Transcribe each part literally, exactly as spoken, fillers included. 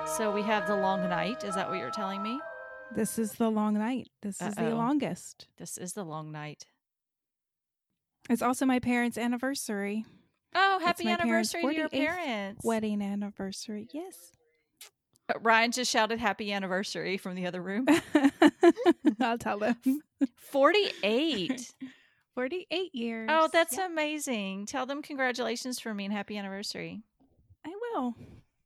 So we have the long night. Is that what you're telling me? This is the long night. This is the Uh-oh. longest. This is the long night. It's also my parents' anniversary. Oh, It's happy my parents' anniversary to your forty-eighth parents. Wedding anniversary. Yes. Uh, Ryan just shouted happy anniversary from the other room. I'll tell them. forty-eight. forty-eight years. Oh, that's Yep. amazing. Tell them congratulations for me and happy anniversary. I will.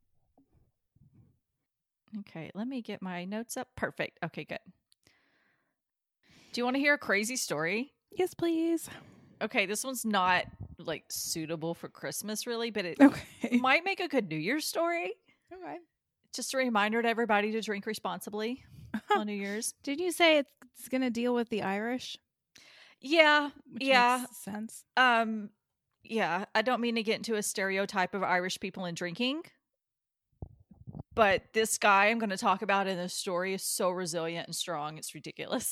Okay, let me get my notes up. Perfect. Okay, good. Do you want to hear a crazy story? Yes, please. Okay, this one's not like suitable for Christmas really, but it Okay. might make a good New Year's story. Okay. Just a reminder to everybody to drink responsibly on New Year's. Did you say it's going to deal with the Irish? Yeah, Which yeah. makes sense. Um, yeah, I don't mean to get into a stereotype of Irish people and drinking, but this guy I'm going to talk about in this story is so resilient and strong. It's ridiculous.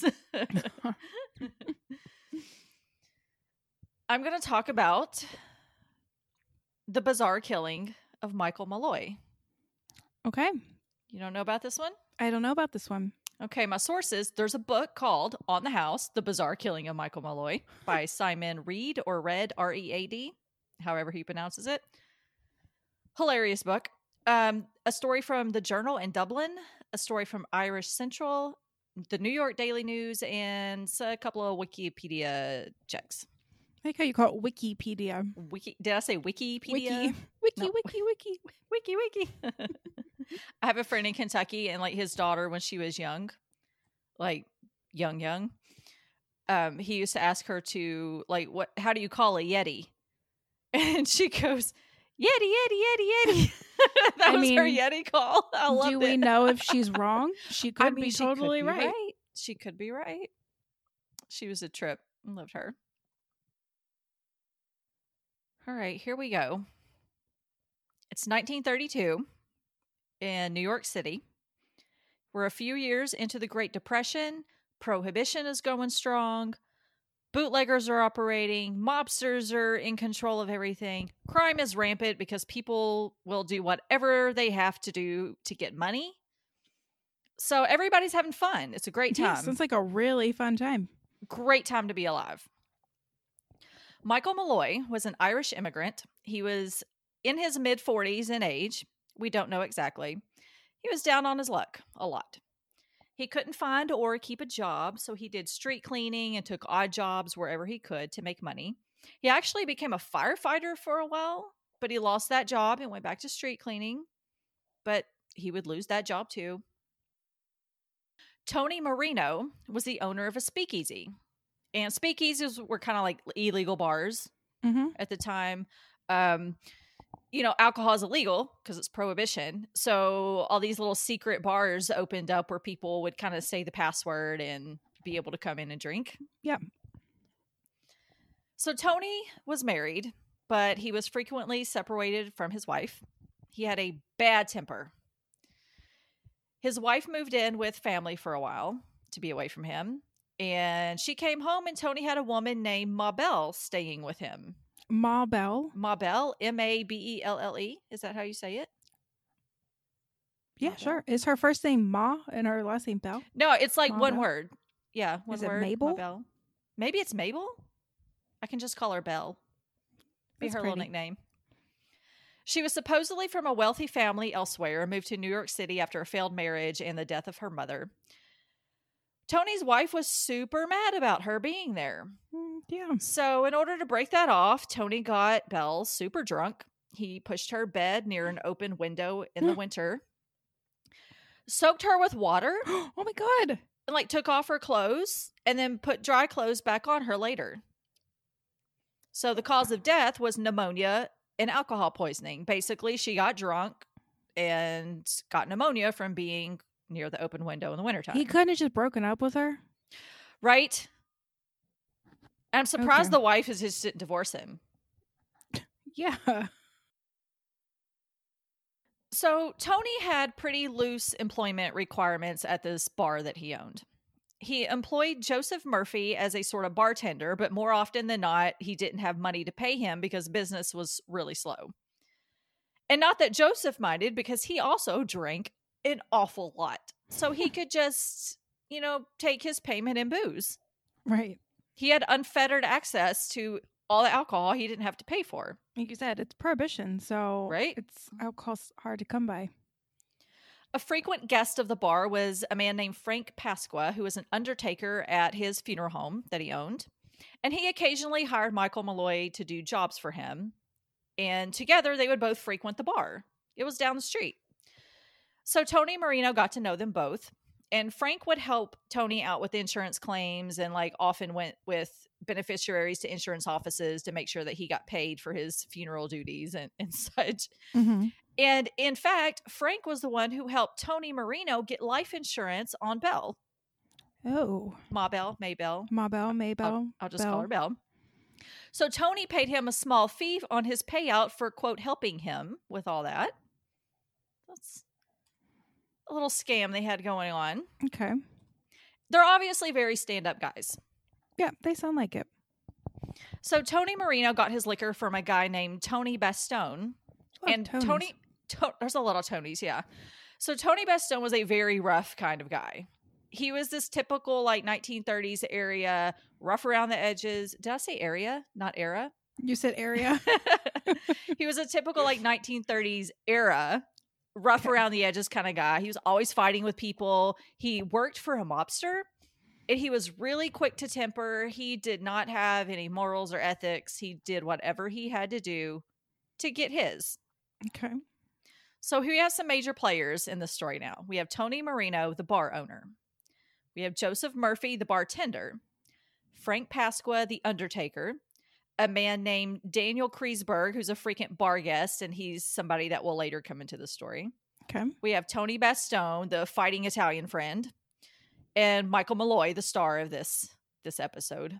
I'm going to talk about the bizarre killing of Michael Malloy. Okay. You don't know about this one? I don't know about this one. Okay, my sources, there's a book called On the House, The Bizarre Killing of Michael Malloy by Simon Reed or Red, R E A D, however he pronounces it. Hilarious book. Um, a story from the Journal in Dublin, a story from Irish Central, the New York Daily News, and a couple of Wikipedia checks. I like how you call it Wikipedia. Wiki? Did I say Wikipedia? Wiki. Wiki, No. wiki, wiki. Wiki, wiki. I have a friend in Kentucky, and like his daughter, when she was young, like young, young, um, he used to ask her to like, what? How do you call a Yeti? And she goes, Yeti, Yeti, Yeti, Yeti. That I was her mean, Yeti call. I loved Do we it. know if she's wrong? She could I mean, be she could totally be right. She could be right. She was a trip. I loved her. All right, here we go. It's nineteen thirty-two in New York City. We're a few years into the Great Depression. Prohibition is going strong. Bootleggers are operating. Mobsters are in control of everything. Crime is rampant because people will do whatever they have to do to get money. So everybody's having fun. It's a great time. Yeah, sounds like a really fun time. Great time to be alive. Michael Malloy was an Irish immigrant. He was in his mid-forties in age. We don't know exactly. He was down on his luck a lot. He couldn't find or keep a job, so he did street cleaning and took odd jobs wherever he could to make money. He actually became a firefighter for a while, but he lost that job and went back to street cleaning. But he would lose that job too. Tony Marino was the owner of a speakeasy. And speakeasies were kind of like illegal bars Mm-hmm. at the time. Um, you know, alcohol is illegal because it's prohibition. So all these little secret bars opened up where people would kind of say the password and be able to come in and drink. Yeah. So Tony was married, but he was frequently separated from his wife. He had a bad temper. His wife moved in with family for a while to be away from him. And she came home and Tony had a woman named Ma Belle staying with him. Ma Belle. Ma Belle, M A B E L L E. Is that how you say it? Yeah, Ma sure. Is her first name Ma and her last name Belle? No, it's like Ma one Belle? word. Yeah, one Is it word. Ma Mabel? Belle. Maybe it's Mabel? I can just call her Belle. Be That's her pretty. little nickname. She was supposedly from a wealthy family elsewhere and moved to New York City after a failed marriage and the death of her mother. Tony's wife was super mad about her being there. Mm, yeah. So in order to break that off, Tony got Belle super drunk. He pushed her bed near an open window in the winter, soaked her with water, Oh my God. and like took off her clothes and then put dry clothes back on her later. So the cause of death was pneumonia and alcohol poisoning. Basically, she got drunk and got pneumonia from being near the open window in the wintertime. He couldn't have just broken up with her. Right? And I'm surprised Okay. the wife is just didn't divorce him. Yeah. So Tony had pretty loose employment requirements at this bar that he owned. He employed Joseph Murphy as a sort of bartender, but more often than not, he didn't have money to pay him because business was really slow. And not that Joseph minded, because he also drank an awful lot. So he could just, you know, take his payment in booze. Right. He had unfettered access to all the alcohol he didn't have to pay for. Like you said, it's prohibition, so Right. it's alcohol's hard to come by. A frequent guest of the bar was a man named Frank Pasqua, who was an undertaker at his funeral home that he owned. And he occasionally hired Michael Malloy to do jobs for him. And together they would both frequent the bar. It was down the street. So Tony Marino got to know them both. And Frank would help Tony out with insurance claims and like often went with beneficiaries to insurance offices to make sure that he got paid for his funeral duties and, and such. Mm-hmm. And in fact, Frank was the one who helped Tony Marino get life insurance on Belle. Oh. Ma Belle, May Belle. Ma Belle, May Belle. I'll, I'll just Belle. call her Belle. So Tony paid him a small fee on his payout for, quote, helping him with all that. That's a little scam they had going on. Okay. They're obviously very stand-up guys. Yeah, they sound like it. So Tony Marino got his liquor from a guy named Tony Bastone. Love and Tonys. Tony, to, there's a lot of Tonys, yeah. So Tony Bastone was a very rough kind of guy. He was this typical like nineteen thirties area, rough around the edges. Did I say area, not era? You said area. He was a typical like nineteen thirties era, rough Okay. around the edges kind of guy. He was always fighting with people. He worked for a mobster. And he was really quick to temper. He did not have any morals or ethics. He did whatever he had to do to get his. Okay. So here we have some major players in the story now. We have Tony Marino, the bar owner. We have Joseph Murphy, the bartender. Frank Pasqua, the undertaker. A man named Daniel Kreisberg, who's a frequent bar guest, and he's somebody that will later come into the story. Okay. We have Tony Bastone, the fighting Italian friend. And Michael Malloy, the star of this, this episode.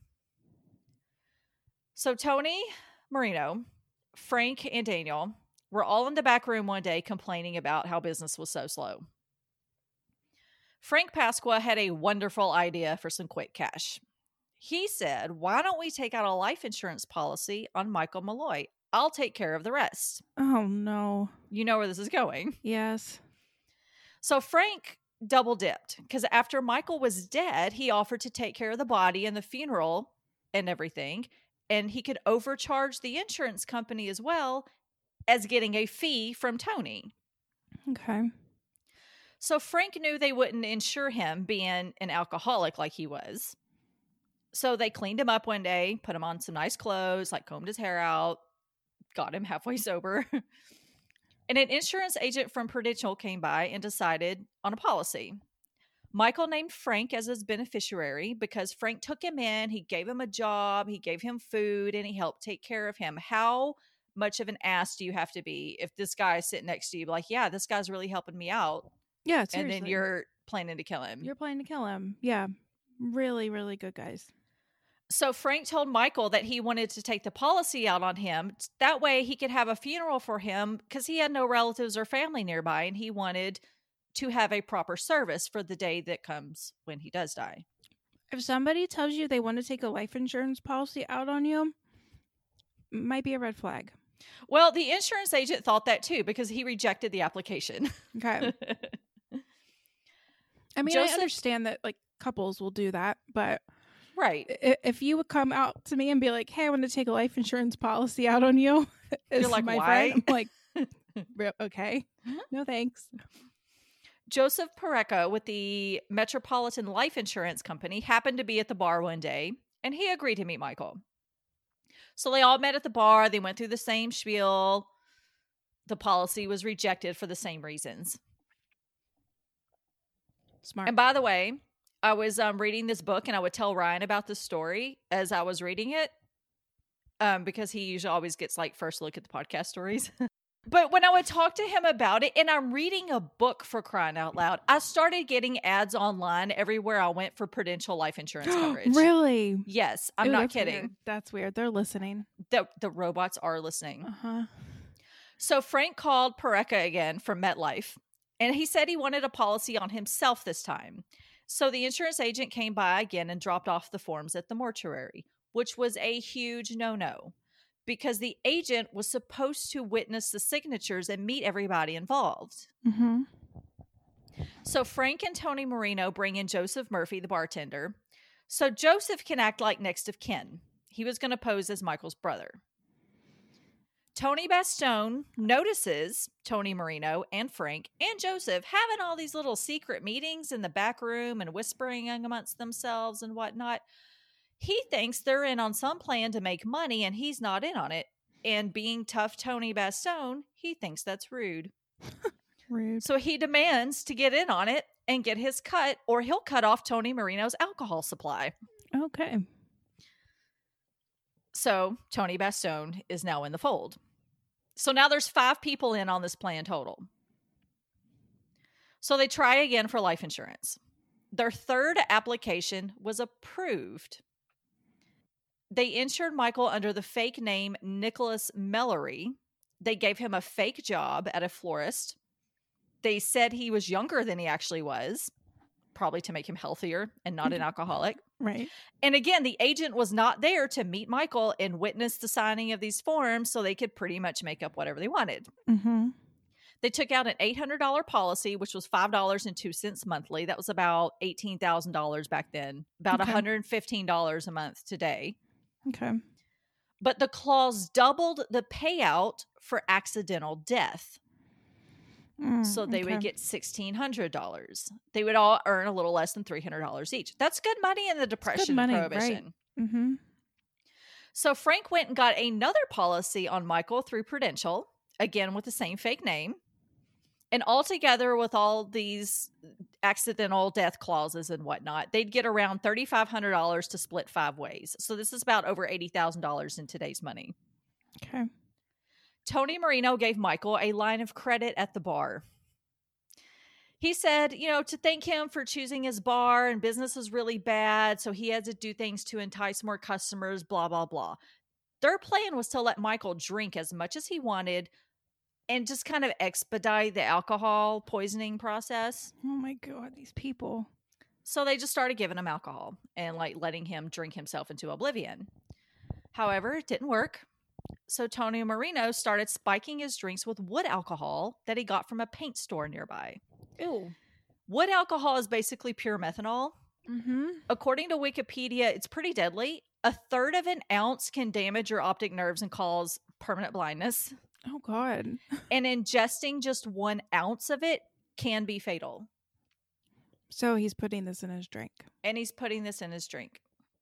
So Tony Marino, Frank, and Daniel were all in the back room one day complaining about how business was so slow. Frank Pasqua had a wonderful idea for some quick cash. He said, why don't we take out a life insurance policy on Michael Malloy? I'll take care of the rest. Oh, no. You know where this is going. Yes. So Frank double dipped because after Michael was dead, he offered to take care of the body and the funeral and everything. And he could overcharge the insurance company as well as getting a fee from Tony. Okay. So Frank knew they wouldn't insure him being an alcoholic like he was. So they cleaned him up one day, put him on some nice clothes, like combed his hair out, got him halfway sober. And an insurance agent from Prudential came by and decided on a policy. Michael named Frank as his beneficiary because Frank took him in, he gave him a job, he gave him food, and he helped take care of him. How much of an ass do you have to be if this guy is sitting next to you like, yeah, this guy's really helping me out, Yeah, and seriously. then you're planning to kill him? You're planning to kill him. Yeah. Really, really good guys. So Frank told Michael that he wanted to take the policy out on him. That way he could have a funeral for him because he had no relatives or family nearby, and he wanted to have a proper service for the day that comes when he does die. If somebody tells you they want to take a life insurance policy out on you, might be a red flag. Well, the insurance agent thought that too because he rejected the application. Okay. I mean, Joseph- I understand that like couples will do that, but Right. i- if you would come out to me and be like, "Hey, I want to take a life insurance policy out on you," as like, my "Why?" friend, I'm like, "Re- "Okay, no thanks." Joseph Pareca with the Metropolitan Life Insurance Company happened to be at the bar one day, and he agreed to meet Michael. So they all met at the bar. They went through the same spiel. The policy was rejected for the same reasons. Smart. And by the way, I was um, reading this book, and I would tell Ryan about this story as I was reading it, um, because he usually always gets like first look at the podcast stories. But when I would talk to him about it, and I'm reading a book, for crying out loud, I started getting ads online everywhere I went for Prudential life insurance coverage. Really? Yes, I'm Ooh, not that's kidding. weird. That's weird. They're listening. The, the robots are listening. Uh huh. So Frank called Pareca again from MetLife, and he said he wanted a policy on himself this time. So the insurance agent came by again and dropped off the forms at the mortuary, which was a huge no-no. because the agent was supposed to witness the signatures and meet everybody involved. Mm-hmm. So Frank and Tony Marino bring in Joseph Murphy, the bartender. So Joseph can act like next of kin. He was going to pose as Michael's brother. Tony Bastone notices Tony Marino and Frank and Joseph having all these little secret meetings in the back room and whispering amongst themselves and whatnot. He thinks they're in on some plan to make money and he's not in on it. And being tough Tony Bastone, he thinks that's rude. Rude. So he demands to get in on it and get his cut, or he'll cut off Tony Marino's alcohol supply. Okay. So Tony Bastone is now in the fold. So now there's five people in on this plan total. So they try again for life insurance. Their third application was approved. They insured Michael under the fake name Nicholas Mellery. They gave him a fake job at a florist. They said he was younger than he actually was, probably to make him healthier and not an alcoholic. Right. And again, the agent was not there to meet Michael and witness the signing of these forms, so they could pretty much make up whatever they wanted. Mm-hmm. They took out an eight hundred dollars policy, which was five dollars and two cents monthly. That was about eighteen thousand dollars back then, about Okay. one hundred fifteen dollars a month today. Okay. But the clause doubled the payout for accidental death. Mm, So they okay. would get sixteen hundred dollars. They would all earn a little less than three hundred dollars each. That's good money in the Depression money, and right. Prohibition. Mm-hmm. So Frank went and got another policy on Michael through Prudential, again with the same fake name. And altogether, with all these accidental death clauses and whatnot, they'd get around three thousand five hundred dollars to split five ways. So this is about over eighty thousand dollars in today's money. Okay. Tony Marino gave Michael a line of credit at the bar. He said, you know, to thank him for choosing his bar, and business was really bad, so he had to do things to entice more customers, blah, blah, blah. Their plan was to let Michael drink as much as he wanted and just kind of expedite the alcohol poisoning process. Oh my God, these people. So they just started giving him alcohol and like letting him drink himself into oblivion. However, it didn't work. So Tony Marino started spiking his drinks with wood alcohol that he got from a paint store nearby. Ew. Wood alcohol is basically pure methanol. Mm-hmm. According to Wikipedia, it's pretty deadly. A third of an ounce can damage your optic nerves and cause permanent blindness. Oh God. And ingesting just one ounce of it can be fatal. So he's putting this in his drink. And he's putting this in his drink.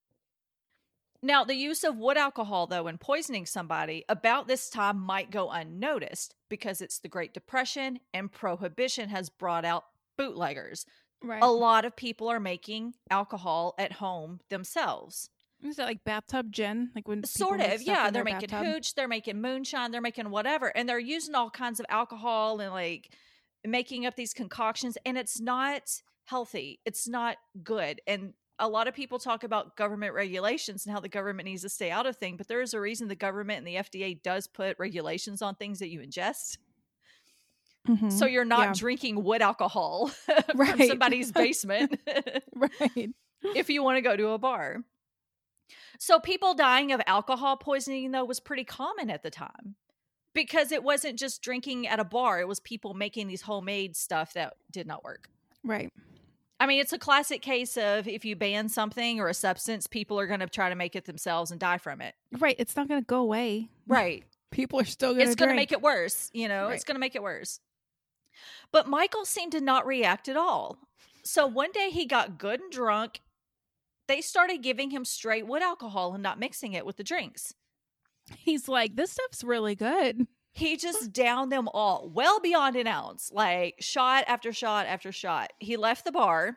Now, the use of wood alcohol, though, in poisoning somebody about this time might go unnoticed because it's the Great Depression and Prohibition has brought out bootleggers. Right. A lot of people are making alcohol at home themselves. Is that like bathtub gin? Like when Sort people make of, stuff yeah. in They're their making bathtub? hooch, they're making moonshine, they're making whatever. And they're using all kinds of alcohol and like making up these concoctions. And it's not healthy. It's not good. And a lot of people talk about government regulations and how the government needs to stay out of things. But there is a reason the government and the F D A does put regulations on things that you ingest. Mhm. So you're not Yeah. drinking wood alcohol from Right. somebody's basement. Right. If you want to go to a bar. So people dying of alcohol poisoning, though, was pretty common at the time because it wasn't just drinking at a bar. It was people making these homemade stuff that did not work. Right. I mean, it's a classic case of if you ban something or a substance, people are going to try to make it themselves and die from it. Right. It's not going to go away. Right. People are still going to It's going to make it worse. You know, Right. it's going to make it worse. But Michael seemed to not react at all. So one day he got good and drunk. They started giving him straight wood alcohol and not mixing it with the drinks. He's like, this stuff's really good. He just downed them all, well beyond an ounce, like shot after shot after shot. He left the bar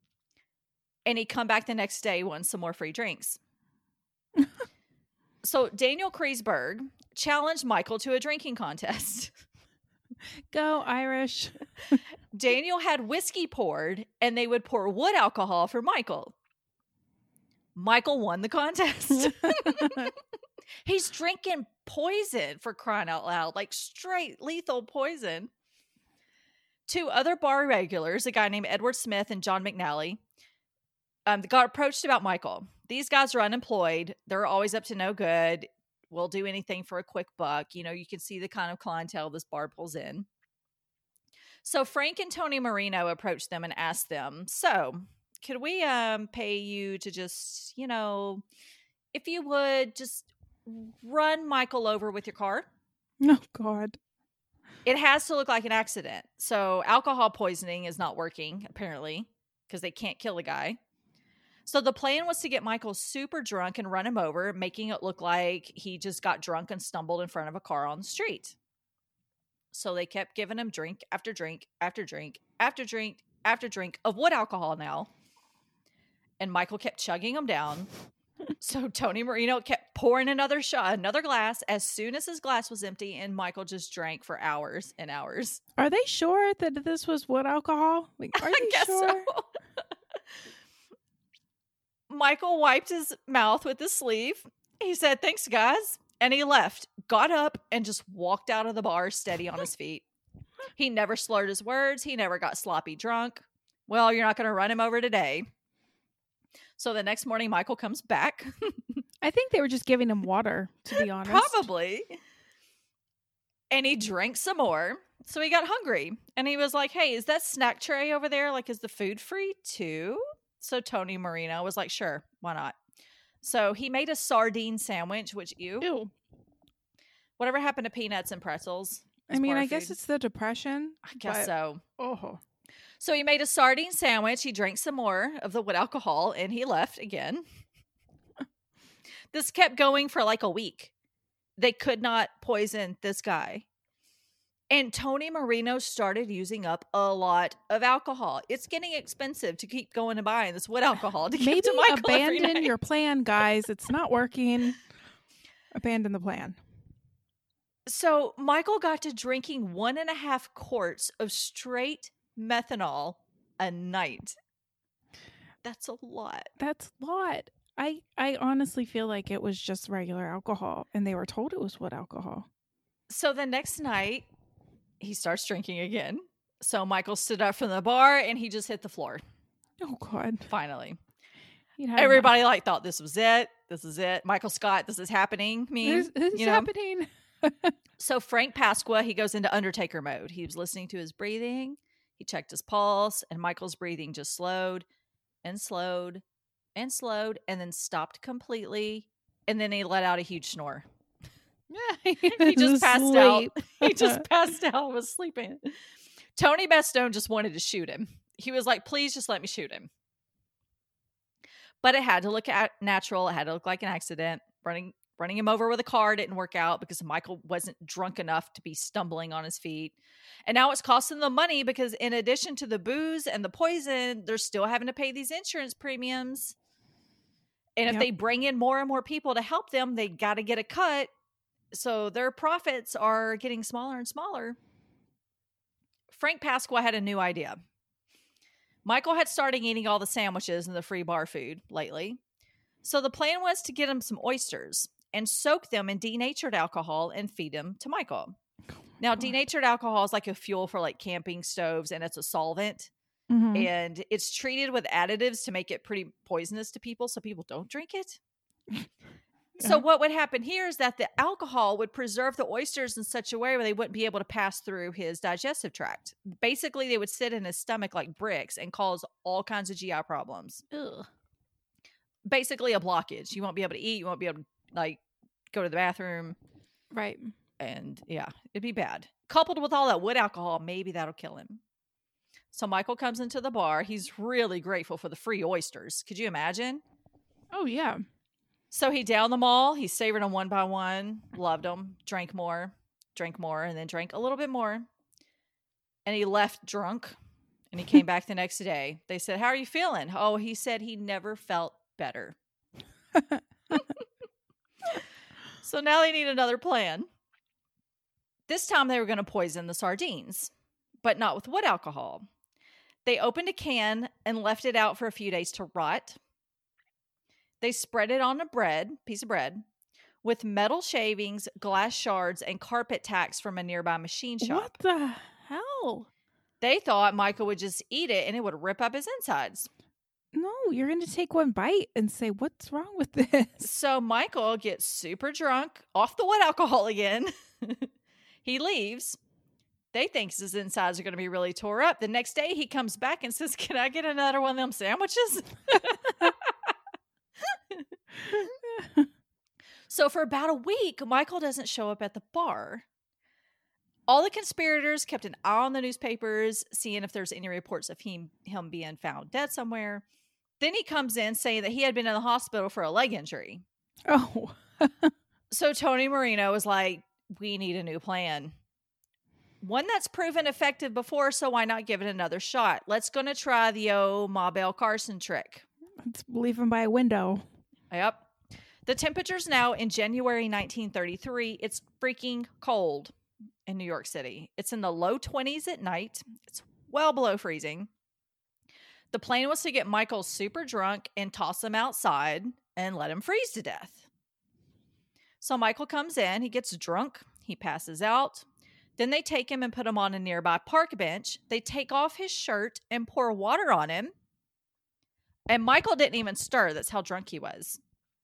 and he'd come back the next day wanting some more free drinks. So Daniel Kreisberg challenged Michael to a drinking contest. Go Irish. Daniel had whiskey poured and they would pour wood alcohol for Michael. Michael won the contest. He's drinking poison, for crying out loud, like straight lethal poison. Two other bar regulars, a guy named Edward Smith and John McNally, um, got approached about Michael. These guys are unemployed. They're always up to no good. will do anything for a quick buck. You know, you can see the kind of clientele this bar pulls in. So Frank and Tony Marino approached them and asked them, so could we um, pay you to just, you know, if you would just run Michael over with your car? Oh, God. It has to look like an accident. So alcohol poisoning is not working, apparently, because they can't kill a guy. So the plan was to get Michael super drunk and run him over, making it look like he just got drunk and stumbled in front of a car on the street. So they kept giving him drink after drink after drink after drink after drink of wood alcohol now. And Michael kept chugging them down. So Tony Marino kept pouring another shot, another glass as soon as his glass was empty, and Michael just drank for hours and hours. Are they sure that this was wood alcohol? Like, are I they guess sure? so. Michael wiped his mouth with his sleeve. He said, thanks, guys. And he left, got up, and just walked out of the bar steady on his feet. He never slurred his words. He never got sloppy drunk. Well, you're not going to run him over today. So the next morning, Michael comes back. I think they were just giving him water, to be honest. Probably. And he drank some more. So he got hungry. And he was like, hey, is that snack tray over there? Like, is the food free too? So Tony Marino was like, sure, why not? So he made a sardine sandwich, which, ew. Ew. Whatever happened to peanuts and pretzels? I mean, bar I guess food? it's the depression. I guess but- so. Oh. So he made a sardine sandwich. He drank some more of the wood alcohol and he left again. This kept going for like a week. They could not poison this guy. And Tony Marino started using up a lot of alcohol. It's getting expensive to keep going and buying this wood alcohol to give Maybe to Michael every abandon night. your plan, guys. It's not working. Abandon the plan. So Michael got to drinking one and a half quarts of straight methanol a night. That's a lot. That's a lot. I, I honestly feel like it was just regular alcohol and they were told it was wood alcohol. So the next night, he starts drinking again. So Michael stood up from the bar and he just hit the floor. Oh, God. Finally. He'd had Everybody like thought this was it. This is it. Michael Scott, this is happening. Me, enough. This, this is you know? happening. So Frank Pasqua, he goes into Undertaker mode. He was listening to his breathing. He checked his pulse, and Michael's breathing just slowed and slowed and slowed and then stopped completely. And then he let out a huge snore. Yeah, He just passed out. asleep. He just passed out, was sleeping. Tony Bestone just wanted to shoot him. He was like, please just let me shoot him. But it had to look at natural. It had to look like an accident. Running running him over with a car didn't work out because Michael wasn't drunk enough to be stumbling on his feet. And now it's costing them money because in addition to the booze and the poison, they're still having to pay these insurance premiums. And if Yep. they bring in more and more people to help them, they got to get a cut. So their profits are getting smaller and smaller. Frank Pasqua had a new idea. Michael had started eating all the sandwiches and the free bar food lately. So the plan was to get him some oysters and soak them in denatured alcohol and feed them to Michael. Now, denatured alcohol is like a fuel for like camping stoves, and it's a solvent. Mhm. And it's treated with additives to make it pretty poisonous to people so people don't drink it. So Yeah. what would happen here is that the alcohol would preserve the oysters in such a way where they wouldn't be able to pass through his digestive tract. Basically, they would sit in his stomach like bricks and cause all kinds of G I problems. Ugh. Basically a blockage. You won't be able to eat. You won't be able to like go to the bathroom. Right. And yeah, it'd be bad. Coupled with all that wood alcohol, maybe that'll kill him. So Michael comes into the bar. He's really grateful for the free oysters. Could you imagine? Oh, yeah. So he downed them all. He savored them one by one, loved them, drank more, drank more, and then drank a little bit more. And he left drunk. And he came back the next day. They said, how are you feeling? Oh, he said he never felt better. So now they need another plan. This time they were going to poison the sardines, but not with wood alcohol. They opened a can and left it out for a few days to rot. They spread it on a bread, piece of bread, with metal shavings, glass shards, and carpet tacks from a nearby machine shop. What the hell? They thought Michael would just eat it and it would rip up his insides. No, you're going to take one bite and say, what's wrong with this? So Michael gets super drunk, off the wood alcohol again. He leaves. They think his insides are going to be really tore up. The next day he comes back and says, can I get another one of them sandwiches? So for about a week, Michael doesn't show up at the bar. All the conspirators kept an eye on the newspapers, seeing if there's any reports of him, him being found dead somewhere. Then he comes in saying that he had been in the hospital for a leg injury. Oh. So Tony Marino was like, we need a new plan. One that's proven effective before, so why not give it another shot? Let's gonna try the old Ma Bell Carson trick. Let's leave him by a window. Yep. The temperature's now in January nineteen thirty-three. It's freaking cold in New York City. It's in the low twenties at night. It's well below freezing. The plan was to get Michael super drunk and toss him outside and let him freeze to death. So Michael comes in, he gets drunk, he passes out. Then they take him and put him on a nearby park bench. They take off his shirt and pour water on him. And Michael didn't even stir. That's how drunk he was.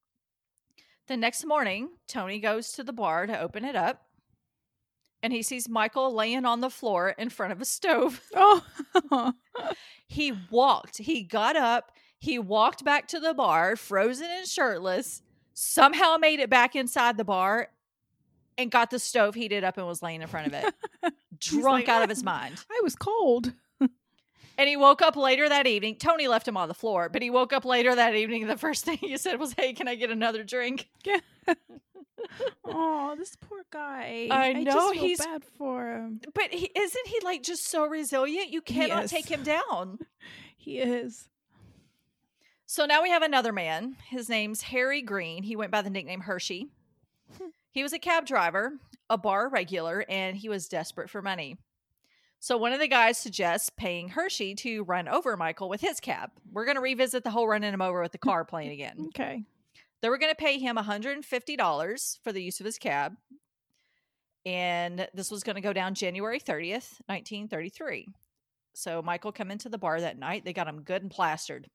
The next morning, Tony goes to the bar to open it up. And he sees Michael laying on the floor in front of a stove. Oh. He walked. He got up. He walked back to the bar, frozen and shirtless. Somehow made it back inside the bar. And got the stove heated up and was laying in front of it. Drunk like, out of his mind. I was cold. And he woke up later that evening. Tony left him on the floor, but he woke up later that evening. And the first thing he said was, hey, can I get another drink? Yeah. Oh, this poor guy. I I know, just feel he's- bad for him. But he, isn't he like just so resilient? You cannot Yes. take him down. He is. So now we have another man. His name's Harry Green. He went by the nickname Hershey. He was a cab driver, a bar regular, and he was desperate for money. So one of the guys suggests paying Hershey to run over Michael with his cab. We're going to revisit the whole running him over with the car plane again. Okay. They were going to pay him one hundred fifty dollars for the use of his cab. And this was going to go down January thirtieth, nineteen thirty-three. So Michael come into the bar that night. They got him good and plastered.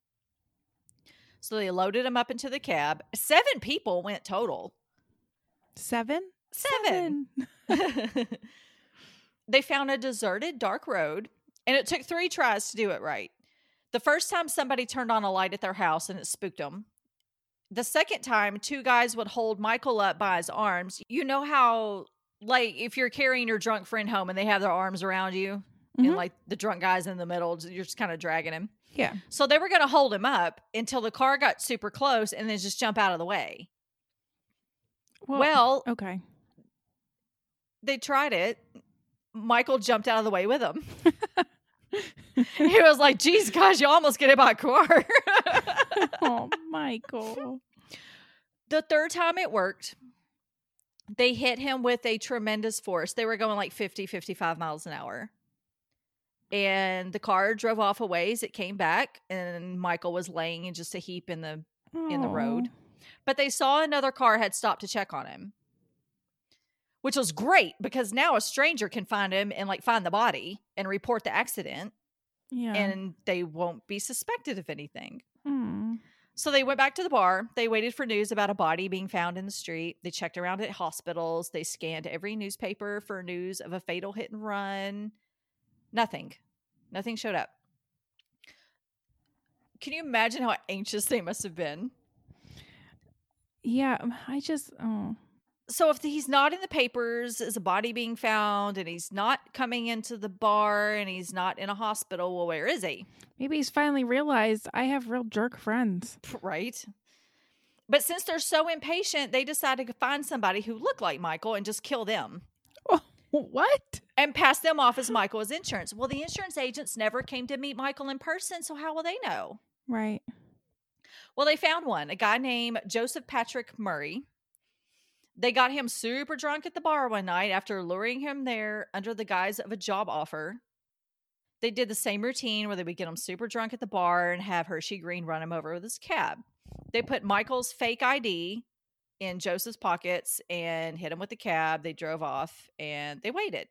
So they loaded him up into the cab. Seven people went total. Seven? Seven. Seven. They found a deserted, dark road, and it took three tries to do it right. The first time somebody turned on a light at their house and it spooked them. The second time, two guys would hold Michael up by his arms. You know how, like, if you're carrying your drunk friend home and they have their arms around you, Mhm. and, like, the drunk guy's in the middle, you're just kind of dragging him. Yeah. So they were going to hold him up until the car got super close and then just jump out of the way. Well, okay. they tried it. Michael jumped out of the way with him. He was like, geez, guys, you almost get hit by a car. Oh, Michael. The third time it worked, they hit him with a tremendous force. They were going like fifty, fifty-five miles an hour. And the car drove off a ways. It came back, and Michael was laying in just a heap in the in the road. But they saw another car had stopped to check on him, which was great because now a stranger can find him and like find the body and report the accident, Yeah. and they won't be suspected of anything. Mm. So they went back to the bar. They waited for news about a body being found in the street. They checked around at hospitals. They scanned every newspaper for news of a fatal hit and run. Nothing. Nothing showed up. Can you imagine how anxious they must have been? Yeah. I just, oh. So if he's not in the papers as a body being found and he's not coming into the bar and he's not in a hospital, well, where is he? Maybe he's finally realized I have real jerk friends. Right? But since they're so impatient, they decided to find somebody who looked like Michael and just kill them. Oh, what? And pass them off as Michael as insurance. Well, the insurance agents never came to meet Michael in person, so how will they know? Right. Well, they found one, a guy named Joseph Patrick Murray. They got him super drunk at the bar one night after luring him there under the guise of a job offer. They did the same routine where they would get him super drunk at the bar and have Hershey Green run him over with his cab. They put Michael's fake I D in Joseph's pockets and hit him with the cab. They drove off and they waited.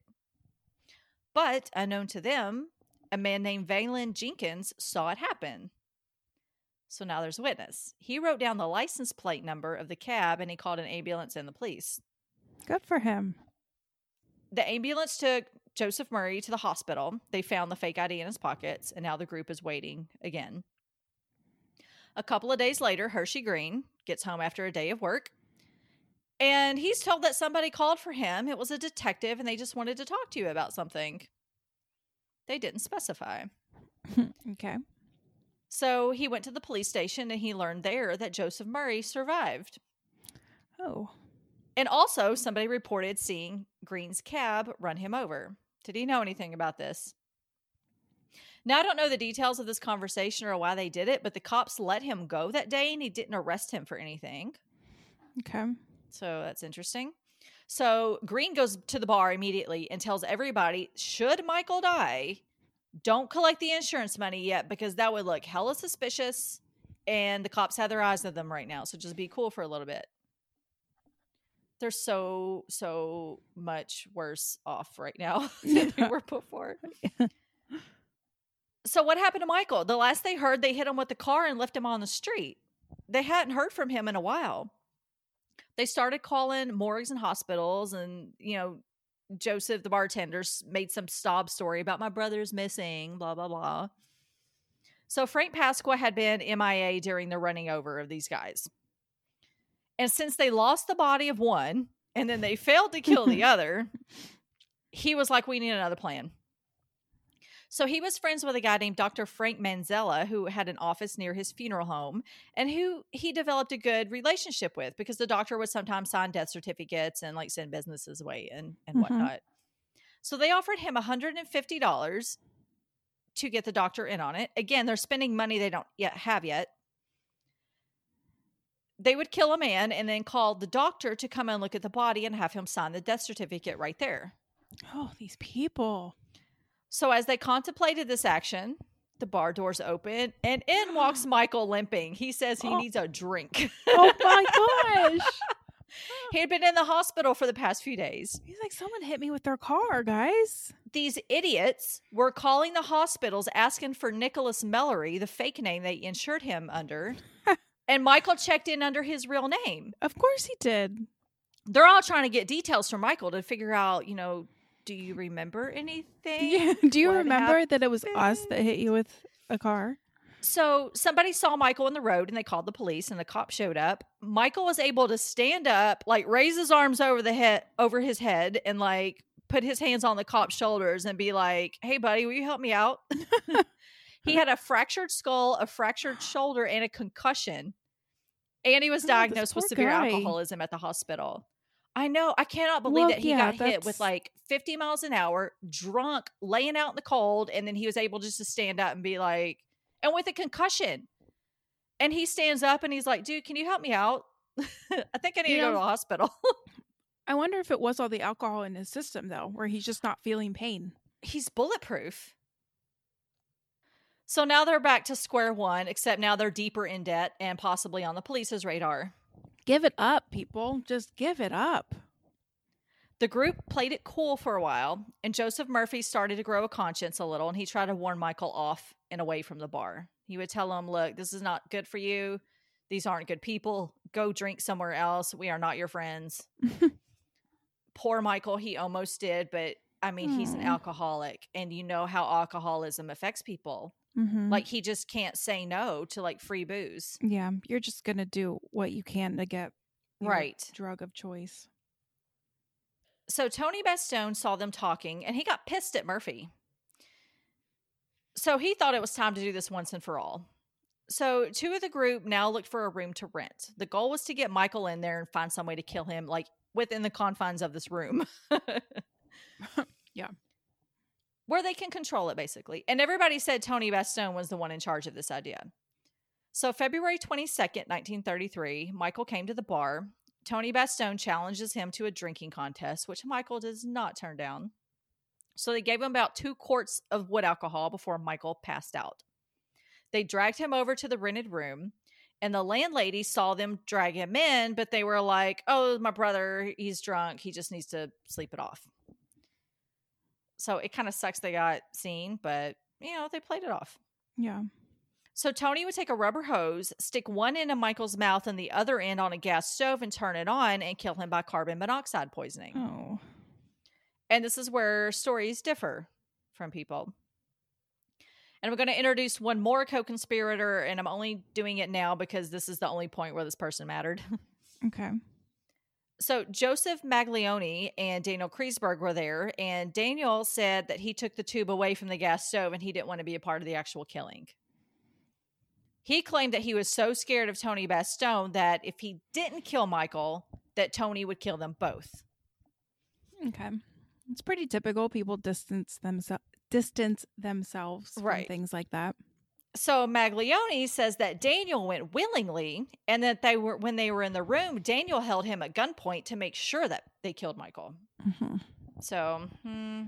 But unknown to them, a man named Valen Jenkins saw it happen. So now there's a witness. He wrote down the license plate number of the cab and he called an ambulance and the police. Good for him. The ambulance took Joseph Murray to the hospital. They found the fake I D in his pockets, and now the group is waiting again. A couple of days later, Hershey Green gets home after a day of work, and he's told that somebody called for him. It was a detective, and they just wanted to talk to you about something. They didn't specify. Okay. So he went to the police station, and he learned there that Joseph Murray survived. Oh. And also, somebody reported seeing Green's cab run him over. Did he know anything about this? Now, I don't know the details of this conversation or why they did it, but the cops let him go that day and he didn't arrest him for anything. Okay. So that's interesting. So Green goes to the bar immediately and tells everybody, should Michael die, don't collect the insurance money yet because that would look hella suspicious and the cops have their eyes on them right now. So just be cool for a little bit. They're so, so much worse off right now than they were before. So what happened to Michael? The last they heard, they hit him with the car and left him on the street. They hadn't heard from him in a while. They started calling morgues and hospitals and, you know, Joseph, the bartender, made some sob story about my brother's missing, blah, blah, blah. So Frank Pasqua had been M I A during the running over of these guys. And since they lost the body of one and then they failed to kill the other, he was like, we need another plan. So he was friends with a guy named Doctor Frank Manzella, who had an office near his funeral home and who he developed a good relationship with because the doctor would sometimes sign death certificates and like send businesses away and, and Mm-hmm. whatnot. So they offered him one hundred fifty dollars to get the doctor in on it. Again, they're spending money they don't yet have yet. They would kill a man and then call the doctor to come and look at the body and have him sign the death certificate right there. Oh, these people. So as they contemplated this action, the bar doors open and in walks Michael limping. He says he Oh. needs a drink. Oh my gosh. He had been in the hospital for the past few days. He's like, someone hit me with their car, guys. These idiots were calling the hospitals asking for Nicholas Mellery, the fake name they insured him under. And Michael checked in under his real name. Of course he did. They're all trying to get details from Michael to figure out, you know, do you remember anything? Yeah. Do you What remember that it was us happened? that hit you with a car? So somebody saw Michael on the road and they called the police and the cop showed up. Michael was able to stand up, like raise his arms over the head, over his head and like put his hands on the cop's shoulders and be like, hey buddy, will you help me out? He had a fractured skull, a fractured shoulder and a concussion. And he was Oh, this diagnosed with poor severe guy. alcoholism at the hospital. I know. I cannot believe Well, that he yeah, got hit with that's- like fifty miles an hour, drunk, laying out in the cold. And then he was able just to stand up and be like, and with a concussion. And he stands up and he's like, dude, can you help me out? I think I need You to go know- to the hospital. I wonder if it was all the alcohol in his system, though, where he's just not feeling pain. He's bulletproof. So now they're back to square one, except now they're deeper in debt and possibly on the police's radar. Give it up, people. Just give it up. The group played it cool for a while, and Joseph Murphy started to grow a conscience a little, and he tried to warn Michael off and away from the bar. He would tell him, look, this is not good for you. These aren't good people. Go drink somewhere else. We are not your friends. Poor Michael, he almost did, but I mean, he's an Aw. alcoholic, and you know how alcoholism affects people. Mm-hmm. Like, he just can't say no to like free booze. Yeah, you're just gonna do what you can to get your Right. drug of choice. So Tony Bastone saw them talking and he got pissed at Murphy. So he thought it was time to do this once and for all. So two of the group now looked for a room to rent. The goal was to get Michael in there and find some way to kill him, like within the confines of this room. Yeah. Where they can control it, basically. And everybody said Tony Bastone was the one in charge of this idea. So February twenty-second, nineteen thirty-three, Michael came to the bar. Tony Bastone challenges him to a drinking contest, which Michael does not turn down. So they gave him about two quarts of wood alcohol before Michael passed out. They dragged him over to the rented room, and the landlady saw them drag him in, but they were like, oh, my brother, he's drunk. He just needs to sleep it off. So it kind of sucks they got seen, but, you know, they played it off. Yeah. So Tony would take a rubber hose, stick one end of Michael's mouth and the other end on a gas stove and turn it on and kill him by carbon monoxide poisoning. Oh. And this is where stories differ from people. And I'm going to introduce one more co-conspirator, and I'm only doing it now because this is the only point where this person mattered. Okay. So Joseph Maglione and Daniel Kreisberg were there, and Daniel said that he took the tube away from the gas stove and he didn't want to be a part of the actual killing. He claimed that he was so scared of Tony Bastone that if he didn't kill Michael, that Tony would kill them both. Okay. It's pretty typical. People distance themselves distance themselves Right. from things like that. So Maglione says that Daniel went willingly, and that they were when they were in the room, Daniel held him at gunpoint to make sure that they killed Michael. Mm-hmm. So, hmm.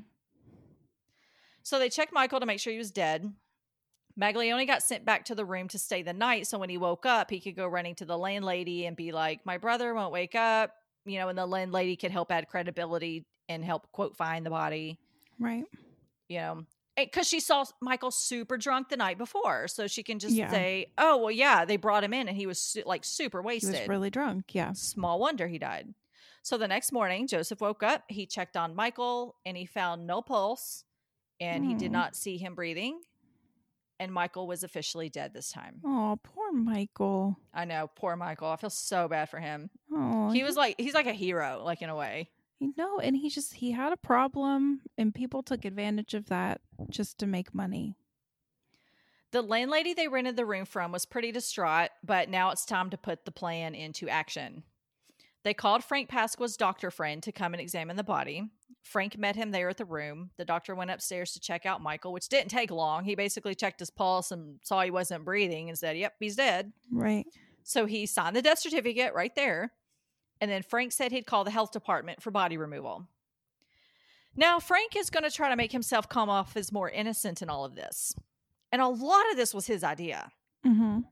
so they checked Michael to make sure he was dead. Maglione got sent back to the room to stay the night, so when he woke up, he could go running to the landlady and be like, "My brother won't wake up," you know, and the landlady could help add credibility and help, quote, find the body. Right. You know, because she saw Michael super drunk the night before, so she can just Yeah. say, "Oh, well, yeah, they brought him in and he was su- like super He wasted." was really drunk. Yeah. Small wonder he died. So the next morning, Joseph woke up, he checked on Michael, and he found no pulse, and he did Hmm. not see him breathing. And Michael was officially dead this time. Oh, poor Michael. I know, poor Michael. I feel so bad for him. Oh, He was like, he's like a hero, like in a way. no, and he just he had a problem, and people took advantage of that just to make money. The landlady they rented the room from was pretty distraught, but now it's time to put the plan into action. They called Frank Pasqua's doctor friend to come and examine the body. Frank met him there at the room. The doctor went upstairs to check out Michael, which didn't take long. He basically checked his pulse and saw he wasn't breathing and said, "Yep, he's dead." Right. So he signed the death certificate right there. And then Frank said he'd call the health department for body removal. Now, Frank is going to try to make himself come off as more innocent in all of this. And a lot of this was his idea. Mm-hmm.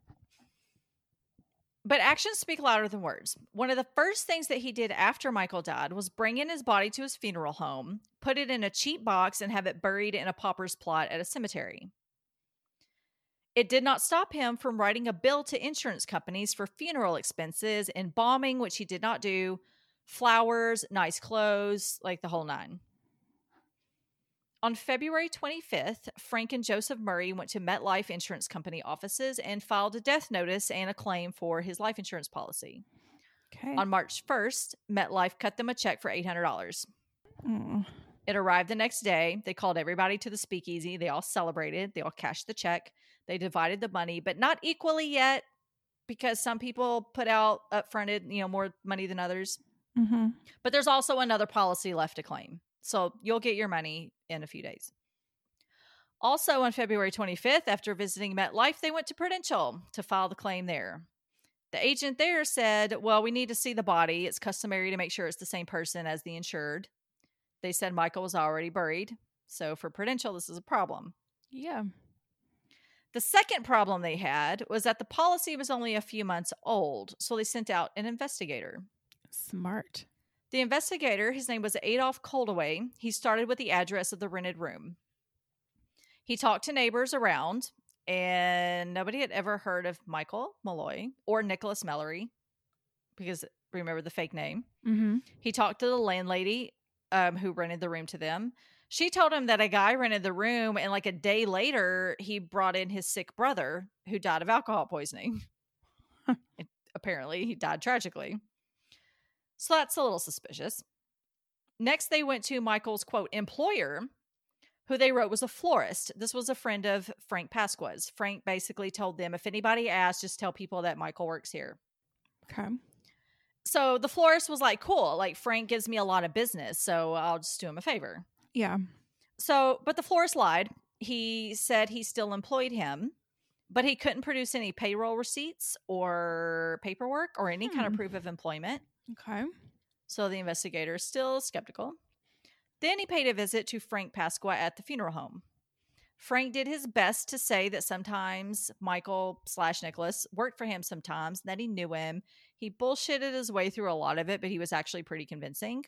But actions speak louder than words. One of the first things that he did after Michael died was bring in his body to his funeral home, put it in a cheap box, and have it buried in a pauper's plot at a cemetery. It did not stop him from writing a bill to insurance companies for funeral expenses, embalming, which he did not do, flowers, nice clothes, like the whole nine. On February twenty-fifth, Frank and Joseph Murray went to MetLife Insurance Company offices and filed a death notice and a claim for his life insurance policy. Okay. On March first, MetLife cut them a check for eight hundred dollars. Oh. It arrived the next day. They called everybody to the speakeasy. They all celebrated. They all cashed the check. They divided the money, but not equally yet, because some people put out upfronted, you know, more money than others. Mm-hmm. But there's also another policy left to claim. So you'll get your money in a few days. Also on February twenty-fifth, after visiting MetLife, they went to Prudential to file the claim there. The agent there said, "Well, we need to see the body. It's customary to make sure it's the same person as the insured." They said Michael was already buried. So for Prudential, this is a problem. Yeah. The second problem they had was that the policy was only a few months old, so they sent out an investigator. Smart. The investigator, his name was Adolph Coldaway. He started with the address of the rented room. He talked to neighbors around, and nobody had ever heard of Michael Malloy or Nicholas Mallory, because remember the fake name. Mm-hmm. He talked to the landlady um, who rented the room to them. She told him that a guy rented the room, and like a day later, he brought in his sick brother who died of alcohol poisoning. Apparently, he died tragically. So that's a little suspicious. Next, they went to Michael's, quote, employer, who they wrote was a florist. This was a friend of Frank Pasqua's. Frank basically told them, if anybody asks, just tell people that Michael works here. Okay. So the florist was like, cool, like Frank gives me a lot of business, so I'll just do him a favor. Yeah. So, but the florist lied. He said he still employed him, but he couldn't produce any payroll receipts or paperwork or any hmm. kind of proof of employment. Okay. So the investigator is still skeptical. Then he paid a visit to Frank Pasqua at the funeral home. Frank did his best to say that sometimes Michael slash Nicholas worked for him sometimes, that he knew him. He bullshitted his way through a lot of it, but he was actually pretty convincing.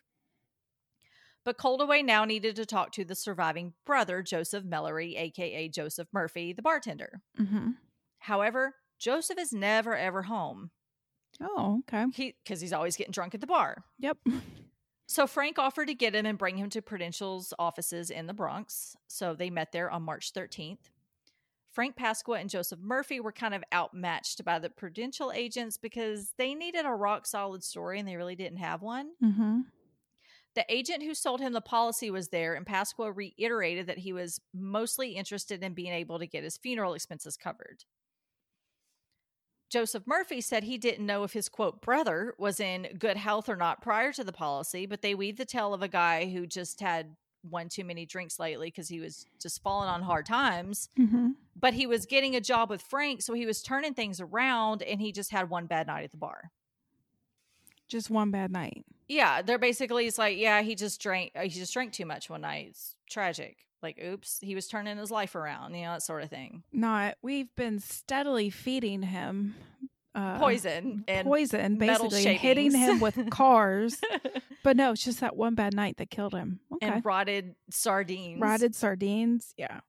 But Coldaway now needed to talk to the surviving brother, Joseph Mallory, a k a. Joseph Murphy, the bartender. Mm-hmm. However, Joseph is never, ever home. Oh, okay. He because he's always getting drunk at the bar. Yep. So Frank offered to get him and bring him to Prudential's offices in the Bronx. So they met there on March thirteenth. Frank Pasqua and Joseph Murphy were kind of outmatched by the Prudential agents because they needed a rock-solid story and they really didn't have one. Mm-hmm. The agent who sold him the policy was there, and Pasqua reiterated that he was mostly interested in being able to get his funeral expenses covered. Joseph Murphy said he didn't know if his, quote, brother was in good health or not prior to the policy, but they weaved the tale of a guy who just had one too many drinks lately because he was just falling on hard times. Mm-hmm. But he was getting a job with Frank, so he was turning things around, and he just had one bad night at the bar. Just one bad night. Yeah, they're basically, it's like, yeah, he just drank, he just drank too much one night. It's tragic. Like, oops, he was turning his life around, you know, that sort of thing. Not, we've been steadily feeding him uh, poison and poison, metal basically, and hitting shavings. him with cars. But no, it's just that one bad night that killed him. Okay. And rotted sardines. Rotted sardines, yeah.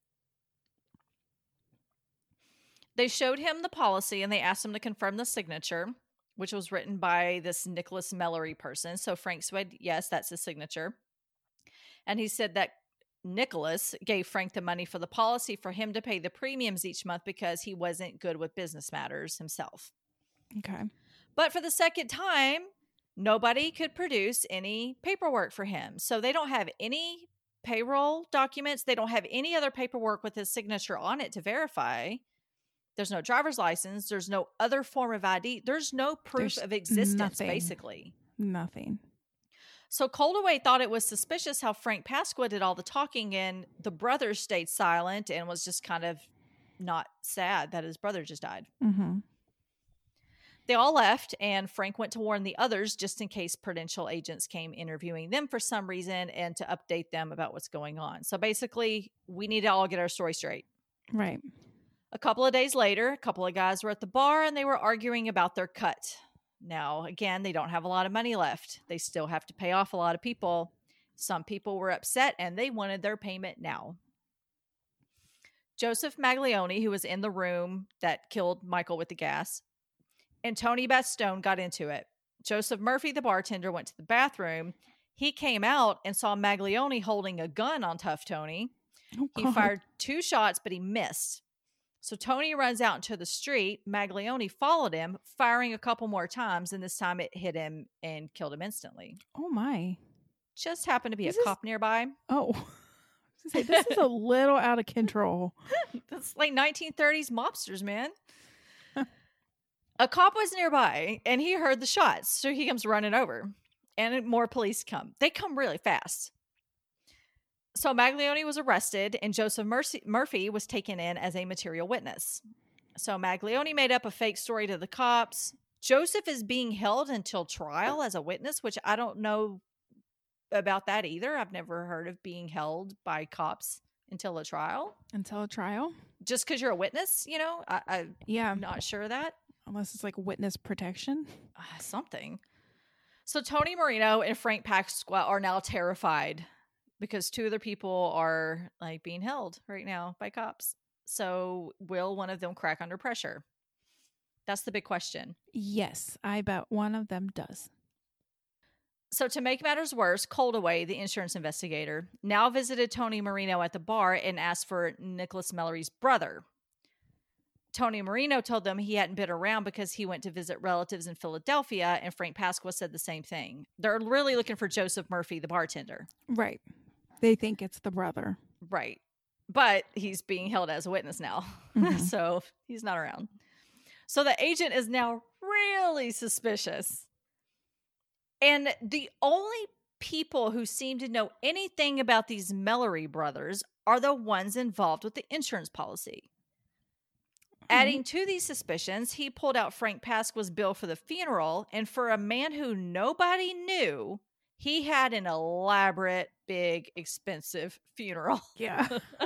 They showed him the policy and they asked him to confirm the signature, which was written by this Nicholas Mellery person. So Frank said, yes, that's his signature. And he said that Nicholas gave Frank the money for the policy for him to pay the premiums each month because he wasn't good with business matters himself. Okay. But for the second time, nobody could produce any paperwork for him. So they don't have any payroll documents. They don't have any other paperwork with his signature on it to verify. There's no driver's license. There's no other form of I D. There's no proof There's of existence, nothing. basically. Nothing. So Coldaway thought it was suspicious how Frank Pasqua did all the talking and the brother stayed silent and was just kind of not sad that his brother just died. Mm-hmm. They all left, and Frank went to warn the others just in case Prudential agents came interviewing them for some reason and to update them about what's going on. So basically, we need to all get our story straight. Right. A couple of days later, a couple of guys were at the bar and they were arguing about their cut. Now, again, they don't have a lot of money left. They still have to pay off a lot of people. Some people were upset and they wanted their payment now. Joseph Maglione, who was in the room that killed Michael with the gas, and Tony Bastone got into it. Joseph Murphy, the bartender, went to the bathroom. He came out and saw Maglione holding a gun on Tough Tony. Oh, He God. fired two shots, but he missed. So Tony runs out into the street. Maglione followed him, firing a couple more times, and this time it hit him and killed him instantly. Oh, my. Just happened to be This a is- cop nearby. Oh. I was gonna say, this is a little out of control. That's like nineteen thirties mobsters, man. A cop was nearby, and he heard the shots, so he comes running over, and more police come. They come really fast. So Maglione was arrested, and Joseph Mercy- Murphy was taken in as a material witness. So Maglione made up a fake story to the cops. Joseph is being held until trial as a witness, which I don't know about that either. I've never heard of being held by cops until a trial. Until a trial? Just because you're a witness, you know? I, I, Yeah. I'm not sure of that. Unless it's like witness protection. Uh, something. So Tony Marino and Frank Pasqua are now terrified because two other people are like being held right now by cops. So will one of them crack under pressure? That's the big question. Yes, I bet one of them does. So to make matters worse, Coldaway, the insurance investigator, now visited Tony Marino at the bar and asked for Nicholas Mellery's brother. Tony Marino told them he hadn't been around because he went to visit relatives in Philadelphia, and Frank Pasqua said the same thing. They're really looking for Joseph Murphy, the bartender. Right. They think it's the brother. Right. But he's being held as a witness now, Mhm. so he's not around. So the agent is now really suspicious. And the only people who seem to know anything about these Mellery brothers are the ones involved with the insurance policy. Adding to these suspicions, he pulled out Frank Pasqua's bill for the funeral, and for a man who nobody knew, he had an elaborate, big, expensive funeral. Yeah.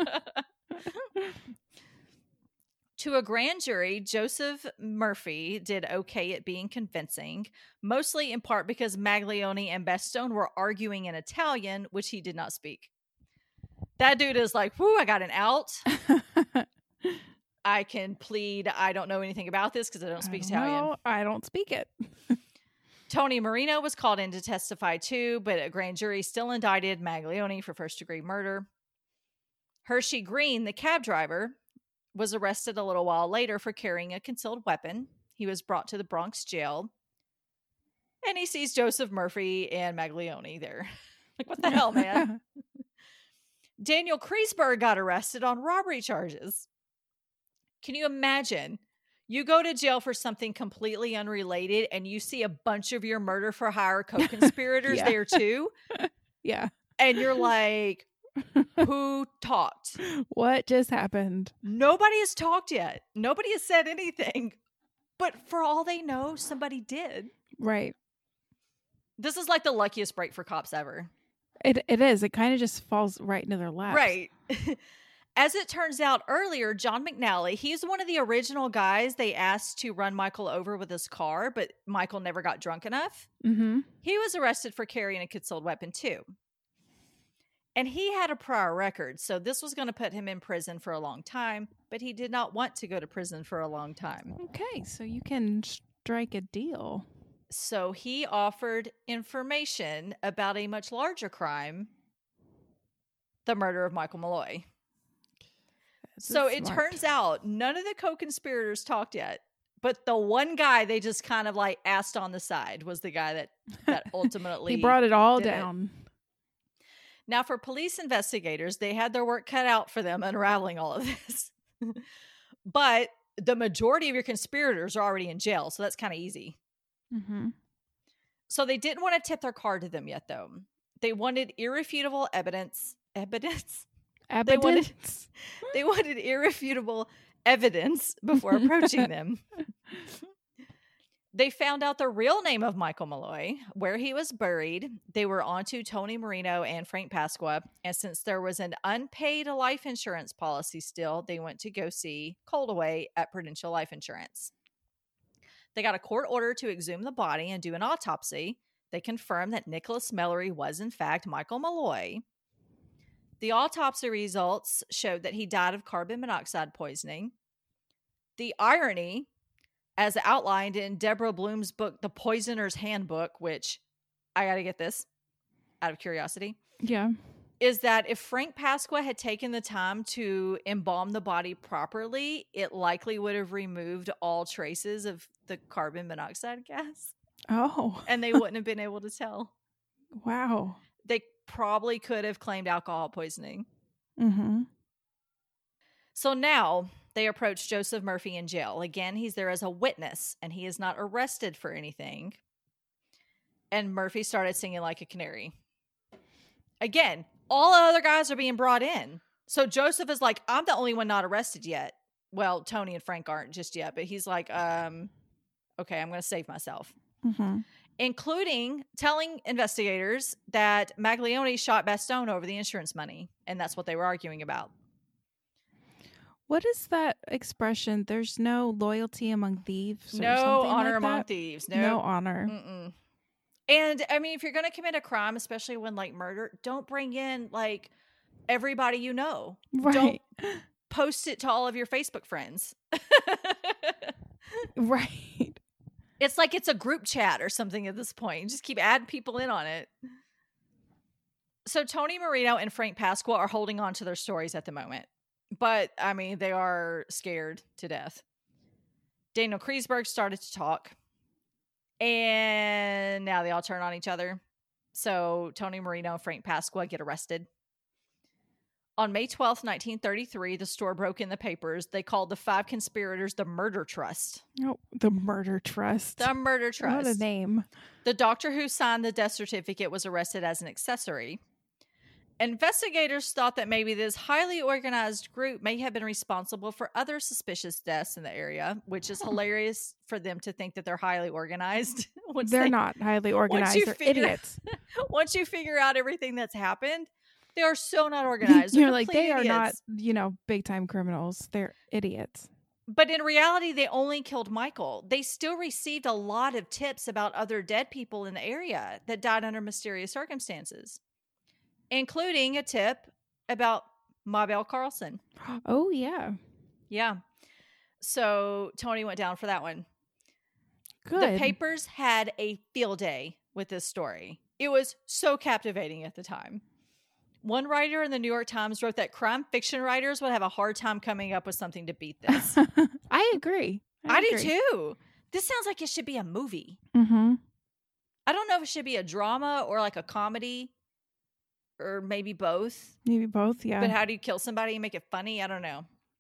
To a grand jury, Joseph Murphy did okay at being convincing, mostly in part because Maglione and Bastone were arguing in Italian, which he did not speak. That dude is like, whoo, I got an out. I can plead I don't know anything about this because I don't speak I don't Italian. know. I don't speak it. Tony Marino was called in to testify too, but a grand jury still indicted Maglione for first-degree murder. Hershey Green, the cab driver, was arrested a little while later for carrying a concealed weapon. He was brought to the Bronx jail, and he sees Joseph Murphy and Maglione there. Like, what the hell, man? Daniel Kreisberg got arrested on robbery charges. Can you imagine? You go to jail for something completely unrelated and you see a bunch of your murder for hire co-conspirators Yeah. there too. Yeah. And you're like, who talked? What just happened? Nobody has talked yet. Nobody has said anything. But for all they know, somebody did. Right. This is like the luckiest break for cops ever. It It is. It kind of just falls right into their laps. Right. As it turns out earlier, John McNally, he's one of the original guys they asked to run Michael over with his car, but Michael never got drunk enough. Mm-hmm. He was arrested for carrying a concealed weapon too. And he had a prior record, so this was going to put him in prison for a long time, but he did not want to go to prison for a long time. Okay, so you can strike a deal. So he offered information about a much larger crime, the murder of Michael Malloy. This So is it smart. turns out none of the co-conspirators talked yet, but the one guy they just kind of like asked on the side was the guy that, that ultimately he brought it all did it. down. Now, for police investigators, they had their work cut out for them unraveling all of this. But the majority of your conspirators are already in jail, so that's kind of easy. Mm-hmm. So they didn't want to tip their card to them yet, though. They wanted irrefutable evidence. Evidence? They wanted, Evidence. they wanted irrefutable evidence before approaching them. They found out the real name of Michael Malloy, where he was buried. They were onto Tony Marino and Frank Pasqua. And since there was an unpaid life insurance policy still, they went to go see Coldaway at Prudential Life Insurance. They got a court order to exhume the body and do an autopsy. They confirmed that Nicholas Mallory was, in fact, Michael Malloy. The autopsy results showed that he died of carbon monoxide poisoning. The irony, as outlined in Deborah Bloom's book, The Poisoner's Handbook, which I got to get this out of curiosity, Yeah. is that if Frank Pasqua had taken the time to embalm the body properly, it likely would have removed all traces of the carbon monoxide gas, Oh. and they wouldn't have been able to tell. Wow. They probably could have claimed alcohol poisoning. Mm-hmm. So now they approach Joseph Murphy in jail. Again, he's there as a witness, and he is not arrested for anything. And Murphy started singing like a canary. Again, all the other guys are being brought in. So Joseph is like, I'm the only one not arrested yet. Well, Tony and Frank aren't just yet, but he's like, um, okay, I'm going to save myself. Mm-hmm. Including telling investigators that Maglione shot Bastone over the insurance money. And that's what they were arguing about. What is that expression? There's no loyalty among thieves. Or No something honor like among that? thieves. No, No, honor. Mm-mm. And I mean, if you're going to commit a crime, especially when like murder, don't bring in like everybody you know. Right. Don't post it to all of your Facebook friends. Right. It's like it's a group chat or something at this point. Just keep adding people in on it. So Tony Marino and Frank Pasqua are holding on to their stories at the moment. But, I mean, they are scared to death. Daniel Kreisberg started to talk. And now they all turn on each other. So Tony Marino and Frank Pasqua get arrested. On May twelfth, nineteen thirty-three, the store broke in the papers. They called the five conspirators the Murder Trust. Oh, the Murder Trust. The Murder Trust. What a name. The doctor who signed the death certificate was arrested as an accessory. Investigators thought that maybe this highly organized group may have been responsible for other suspicious deaths in the area, which is hilarious for them to think that they're highly organized. Once They're they- not highly organized. you They're figure- idiots. Once you figure out everything that's happened, they are so not organized. They're You're like, complete they are not, idiots. you know, big time criminals. They're idiots. But in reality, they only killed Michael. They still received a lot of tips about other dead people in the area that died under mysterious circumstances, including a tip about Mabel Carlson. Oh, yeah. Yeah. So Tony went down for that one. Good. The papers had a field day with this story. It was so captivating at the time. One writer in the New York Times wrote that crime fiction writers would have a hard time coming up with something to beat this. I agree. I, I agree. do too. This sounds like it should be a movie. Mm-hmm. I don't know if it should be a drama or like a comedy or maybe both. Maybe both, yeah. But how do you kill somebody and make it funny? I don't know.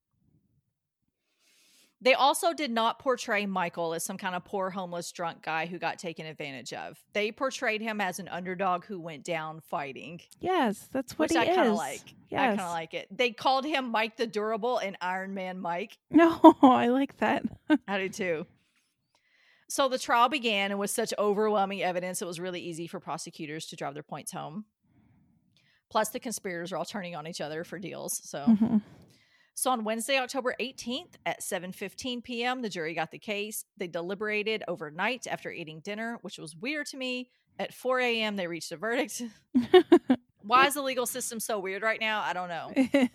They also did not portray Michael as some kind of poor, homeless, drunk guy who got taken advantage of. They portrayed him as an underdog who went down fighting. Yes, that's what which he I kind of is. like. Yes. I kind of like it. They called him Mike the Durable and Iron Man Mike. No, I like that. I do too. So the trial began, and with such overwhelming evidence, it was really easy for prosecutors to drive their points home. Plus, the conspirators are all turning on each other for deals. So, Mm-hmm. so on Wednesday, October eighteenth at seven fifteen p.m., the jury got the case. They deliberated overnight after eating dinner, which was weird to me. At four a.m., they reached a verdict. Why is the legal system so weird right now? I don't know.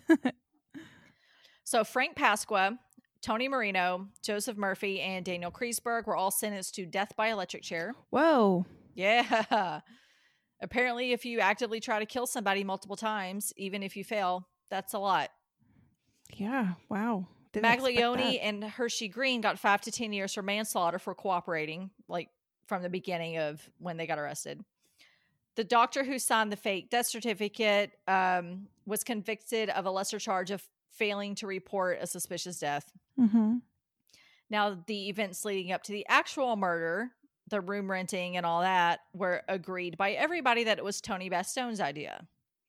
So Frank Pasqua, Tony Marino, Joseph Murphy, and Daniel Kreisberg were all sentenced to death by electric chair. Whoa. Yeah. Apparently, if you actively try to kill somebody multiple times, even if you fail, that's a lot. Yeah. Wow. Didn't expect Maglione that. and Hershey Green got five to ten years for manslaughter for cooperating, like from the beginning of when they got arrested. The doctor who signed the fake death certificate um, was convicted of a lesser charge of failing to report a suspicious death. Mm-hmm. Now, the events leading up to the actual murder, the room renting and all that, were agreed by everybody that it was Tony Bastone's idea.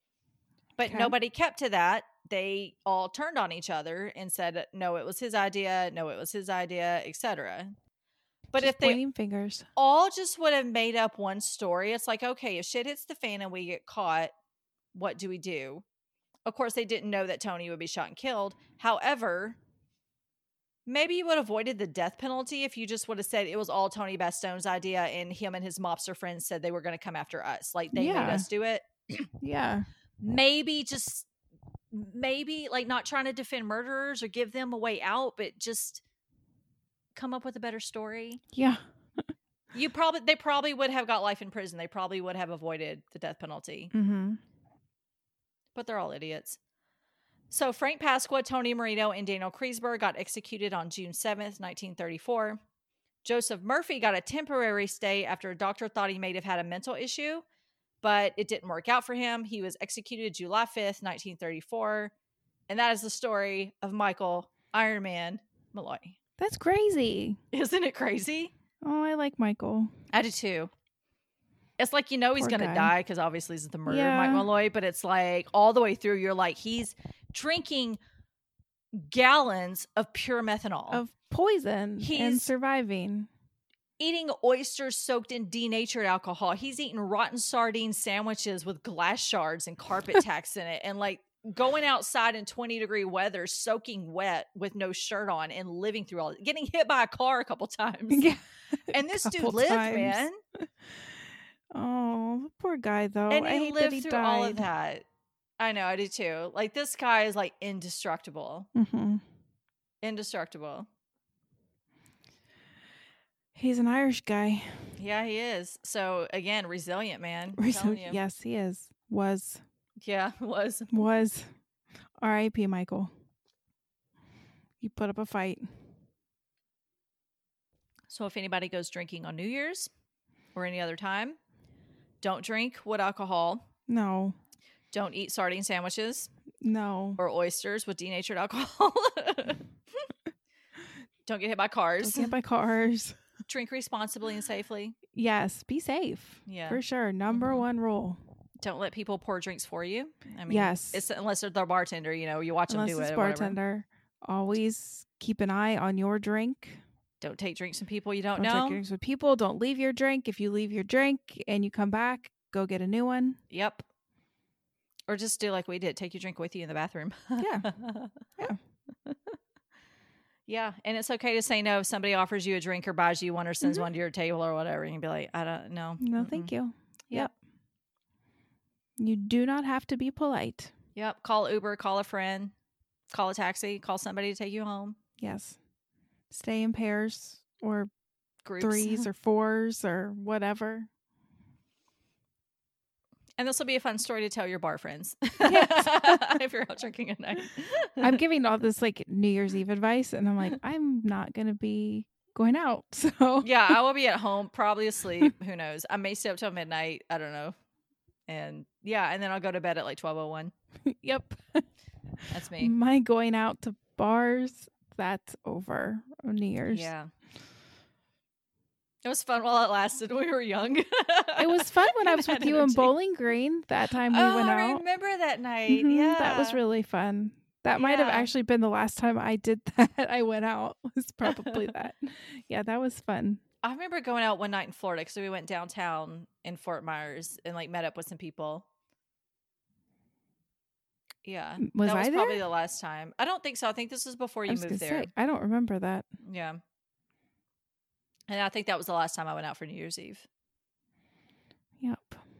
But Okay. nobody kept to that. They all turned on each other and said, no, it was his idea. No, it was his idea, et cetera. But Just if they pointing fingers. all just would have made up one story, it's like, okay, if shit hits the fan and we get caught, what do we do? Of course, they didn't know that Tony would be shot and killed. However, maybe you would have avoided the death penalty if you just would have said it was all Tony Bastone's idea and him and his mobster friends said they were going to come after us. Like, they Yeah. made us do it. Yeah. Maybe just, maybe like not trying to defend murderers or give them a way out, but just come up with a better story. Yeah. You probably, they probably would have got life in prison. They probably would have avoided the death penalty. Mm-hmm. But they're all idiots. So Frank Pasqua, Tony Marino, and Daniel Kreisberg got executed on June seventh, nineteen thirty-four. Joseph Murphy got a temporary stay after a doctor thought he may have had a mental issue, but it didn't work out for him. He was executed July fifth, nineteen thirty-four. And that is the story of Michael Iron Man Malloy. That's crazy. Isn't it crazy? Oh, I like Michael. I do too. It's like, you know, he's Poor going to guy. die because obviously it's the murder Yeah. of Mike Malloy, but it's like all the way through, you're like, he's drinking gallons of pure methanol, Of poison and He's- surviving. eating oysters soaked in denatured alcohol. He's eating rotten sardine sandwiches with glass shards and carpet tacks in it, and like going outside in twenty degree weather, soaking wet with no shirt on and living through all it, getting hit by a car a couple times. Yeah. And this dude Couple lived, times. man. Oh, poor guy though. And I he hate lived that he through died. all of that. I know, I do too. Like, this guy is like indestructible. Mm-hmm. Indestructible. He's an Irish guy. Yeah, he is. So again, resilient, man. I'm Resil- telling you. Yes, he is. Was. Yeah, was. Was. R I P Michael. You put up a fight. So if anybody goes drinking on New Year's or any other time, don't drink wood alcohol. No. Don't eat sardine sandwiches No. or oysters with denatured alcohol. Don't get hit by cars. Don't get by cars. Drink responsibly and safely. Yes. Be safe. Yeah. For sure. Number Mhm. one rule. Don't let people pour drinks for you. I mean, Yes. it's unless they're the bartender, you know, you watch Unless them do it's it. Or whatever. bartender. Always keep an eye on your drink. Don't take drinks from people you don't, Don't know. take drinks with people. Don't leave your drink. If you leave your drink and you come back, go get a new one. Yep. Or just do like we did. Take your drink with you in the bathroom. Yeah. Yeah. Yeah. And it's okay to say no if somebody offers you a drink or buys you one or sends Mhm. one to your table or whatever. And you'd be like, I don't know. No, thank you. Yep. You do not have to be polite. Yep. Call Uber, call a friend, call a taxi, call somebody to take you home. Yes. Stay in pairs or Groups. threes or fours or whatever. And this will be a fun story to tell your bar friends. Yes. If you're out drinking at night. I'm giving all this like New Year's Eve advice, and I'm like, I'm not going to be going out. So Yeah, I will be at home, probably asleep. Who knows? I may stay up till midnight. I don't know. And yeah, and then I'll go to bed at like twelve oh one. Yep. That's me. My going out to bars, that's over on New Year's. Yeah. It was fun while it lasted. We were young. It was fun when I was with you in Bowling Green. That time we oh, went I out. remember that night. Mhm, Yeah. That was really fun. That might have Yeah. actually been the last time I did that. I went out. Was probably that. Yeah, that was fun. I remember going out one night in Florida because we went downtown in Fort Myers and like met up with some people. Yeah. Was that was I there? probably the last time. I don't think so. I think this was before I you was moved gonna there. say, I don't remember that. Yeah. And I think that was the last time I went out for New Year's Eve. Yep.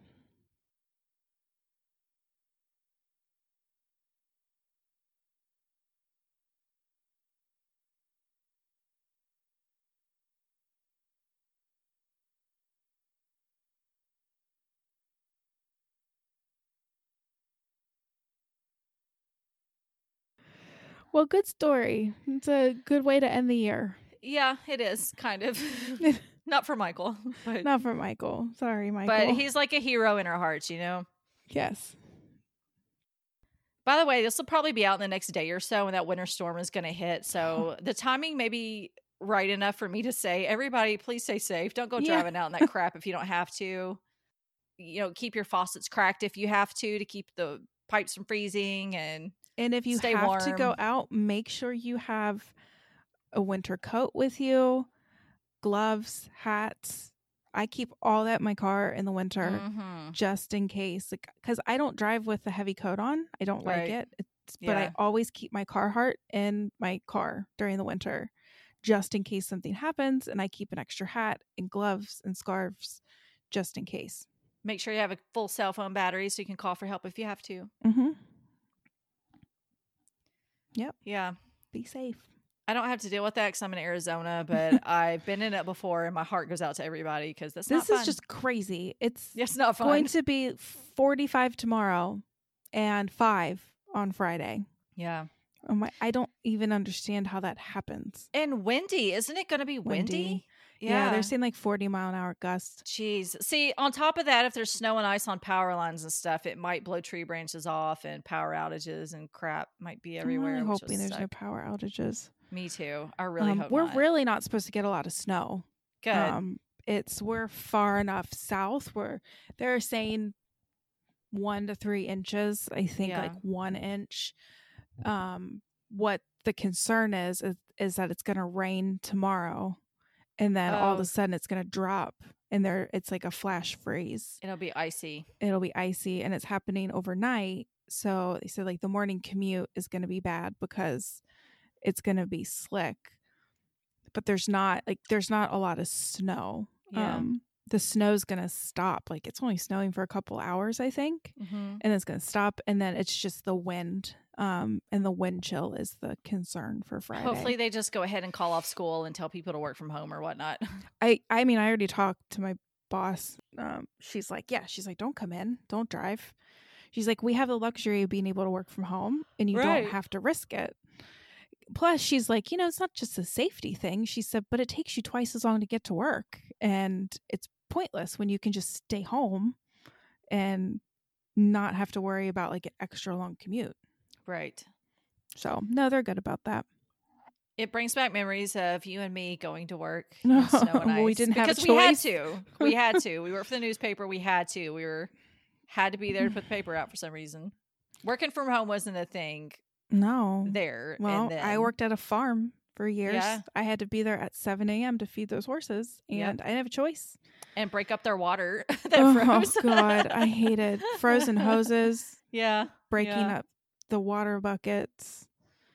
Well, good story. It's a good way to end the year. Yeah, it is kind of. Not for Michael, but Not for Michael. Sorry, Michael. but he's like a hero in our hearts, you know? yes. By the way, this will probably be out in the next day or so when that winter storm is going to hit. So the timing may be right enough for me to say, everybody, please stay safe. Don't go Yeah. driving out in that crap if you don't have to. You know, keep your faucets cracked if you have to, to keep the pipes from freezing. And And if you Stay have to go warm. out, make sure you have a winter coat with you, gloves, hats. I keep all that in my car in the winter Mhm. just in case. Like, because I don't drive with the heavy coat on. I don't Right. like it. It's, But I Yeah. always keep my Carhartt in my car during the winter just in case something happens. And I keep an extra hat and gloves and scarves just in case. Make sure you have a full cell phone battery so you can call for help if you have to. Mm-hmm. Yeah. Be safe. I don't have to deal with that because I'm in Arizona, but I've been in it before, and my heart goes out to everybody because that's This not is fun. just crazy. It's It's not fun. going to be forty-five tomorrow and five on Friday. yeah. Oh my, I don't even understand how that happens. And windy. Isn't it going to be windy? Windy. Yeah, they're saying like forty mile an hour gusts. Jeez. See, on top of that, if there's snow and ice on power lines and stuff, it might blow tree branches off and power outages and crap might be everywhere. I'm really which hoping will there's no suck. power outages. Me too. I really Um, hope we're not. really not supposed to get a lot of snow. Good. Um, it's we're far enough south where they're saying one to three inches. I think Yeah. like one inch. Um, what the concern is is, is that it's going to rain tomorrow, and then all of Oh. a sudden it's going to drop, and there it's like a flash freeze. It'll be icy. It'll be icy, and it's happening overnight. So they said like the morning commute is going to be bad because it's going to be slick. But there's not like there's not a lot of snow. Yeah. Um, the snow's going to stop. Like it's only snowing for a couple hours, I think, Mm-hmm. and it's going to stop. And then it's just the wind. Um, and the wind chill is the concern for Friday. Hopefully they just go ahead and call off school and tell people to work from home or whatnot. I I mean I already talked to my boss. Um, she's like, yeah, she's like, don't come in, don't drive. She's like, we have the luxury of being able to work from home, and you Right. don't have to risk it. Plus, she's like, you know, it's not just a safety thing. She said, but it takes you twice as long to get to work, and it's pointless when you can just stay home and not have to worry about like an extra long commute. Right. So no, they're good about that. It brings back memories of you and me going to work No, in snow and ice. we didn't have a because we had choice. to. We had to. We worked for the newspaper. We had to. We were had to be there to put the paper out for some reason. Working from home wasn't a thing No. there. Well, and then, I worked at a farm for years. Yeah. I had to be there at seven a.m. to feed those horses, and Yep. I didn't have a choice. and break up their water that Oh, froze. God. I hated frozen hoses, yeah. breaking Yeah. up the water buckets.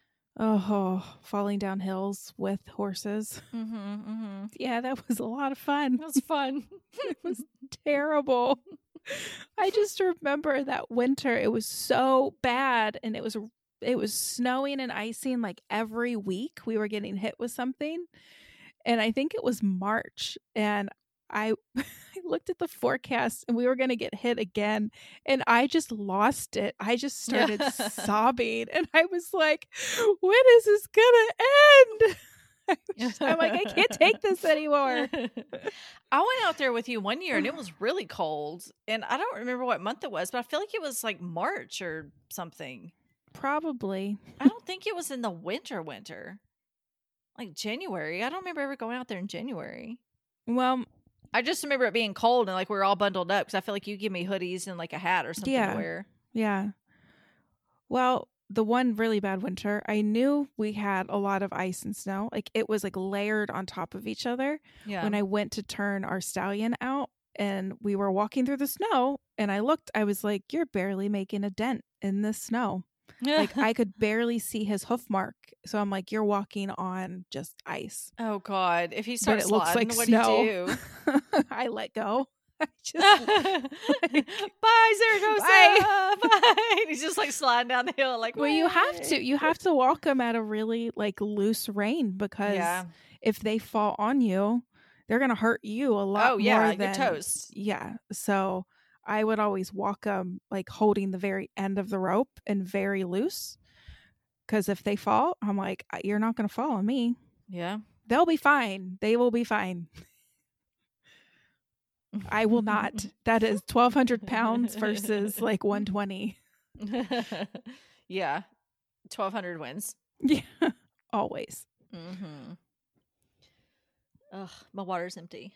Oh, falling down hills with horses. Mm-hmm, mm-hmm. Yeah, that was a lot of fun. It was fun. It was terrible. I just remember that winter. It was so bad, and it was it was snowing and icing like every week. We were getting hit with something. And I think it was March. And I, I looked at the forecast and we were going to get hit again. And I just lost it. I just started sobbing. And I was like, when is this going to end? I'm like, I can't take this anymore. I went out there with you one year and it was really cold. And I don't remember what month it was, but I feel like it was like March or something. Probably. I don't think it was in the winter winter. Like January. I don't remember ever going out there in January. Well, I just remember it being cold and like we were all bundled up because I feel like you give me hoodies and like a hat or something yeah, to wear. Yeah. Well, the one really bad winter, I knew we had a lot of ice and snow. Like it was like layered on top of each other. Yeah. When I went to turn our stallion out and we were walking through the snow and I looked, I was like, you're barely making a dent in the snow. Like I could barely see his hoof mark. So I'm like, you're walking on just ice. Oh God. If he starts but it looks sliding, like what snow. do you do? I let go. I just like, bye, Zaragoza. Bye. Bye. He's just like sliding down the hill. Like, well, way. you have to, you have to walk them at a really like loose rein because yeah. if they fall on you, they're gonna hurt you a lot. Oh yeah, more than, you're toast. Yeah, so I would always walk them like holding the very end of the rope and very loose. Because if they fall, I'm like, you're not gonna fall on me. Yeah, they'll be fine. They will be fine. I will not. That is twelve hundred pounds versus like one twenty. Yeah. twelve hundred wins. Yeah. Always. Mm-hmm. Ugh, my water's empty.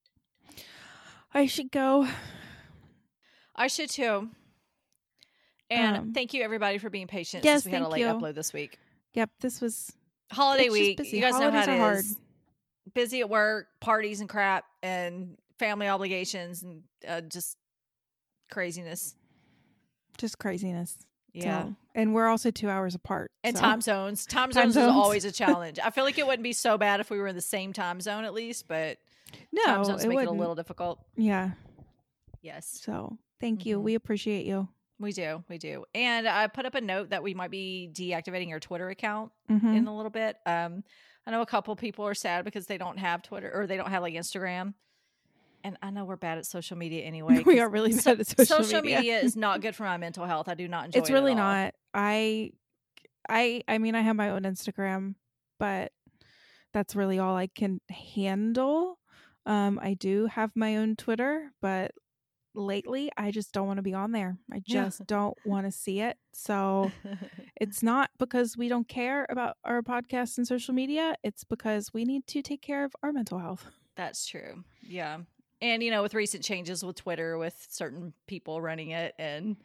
I should go. I should too. And um, thank you everybody for being patient yes, since we had a late you. upload this week. Yep. This was holiday week. You guys Holidays know how it are is. hard. Busy at work, parties and crap, and family obligations, and uh, just craziness. Just craziness. Yeah. So, and we're also two hours apart. And so. time zones. Time, Time zones, zones is always a challenge. I feel like it wouldn't be so bad if we were in the same time zone at least, but no, time zones it make wouldn't. it a little difficult. Yeah. Yes. So thank Mm-hmm. you. We appreciate you. We do. We do. And I put up a note that we might be deactivating our Twitter account Mm-hmm. in a little bit. Um, I know a couple people are sad because they don't have Twitter or they don't have like Instagram. And I know we're bad at social media anyway. We are really bad at social, social media. media is not good for my mental health. I do not enjoy it. It's really at all. not. I, I, I mean, I have my own Instagram, but that's really all I can handle. Um, I do have my own Twitter, but lately I just don't want to be on there. I just Yeah. don't want to see it. So it's not because we don't care about our podcast and social media. It's because we need to take care of our mental health. That's true. Yeah. And, you know, with recent changes with Twitter, with certain people running it and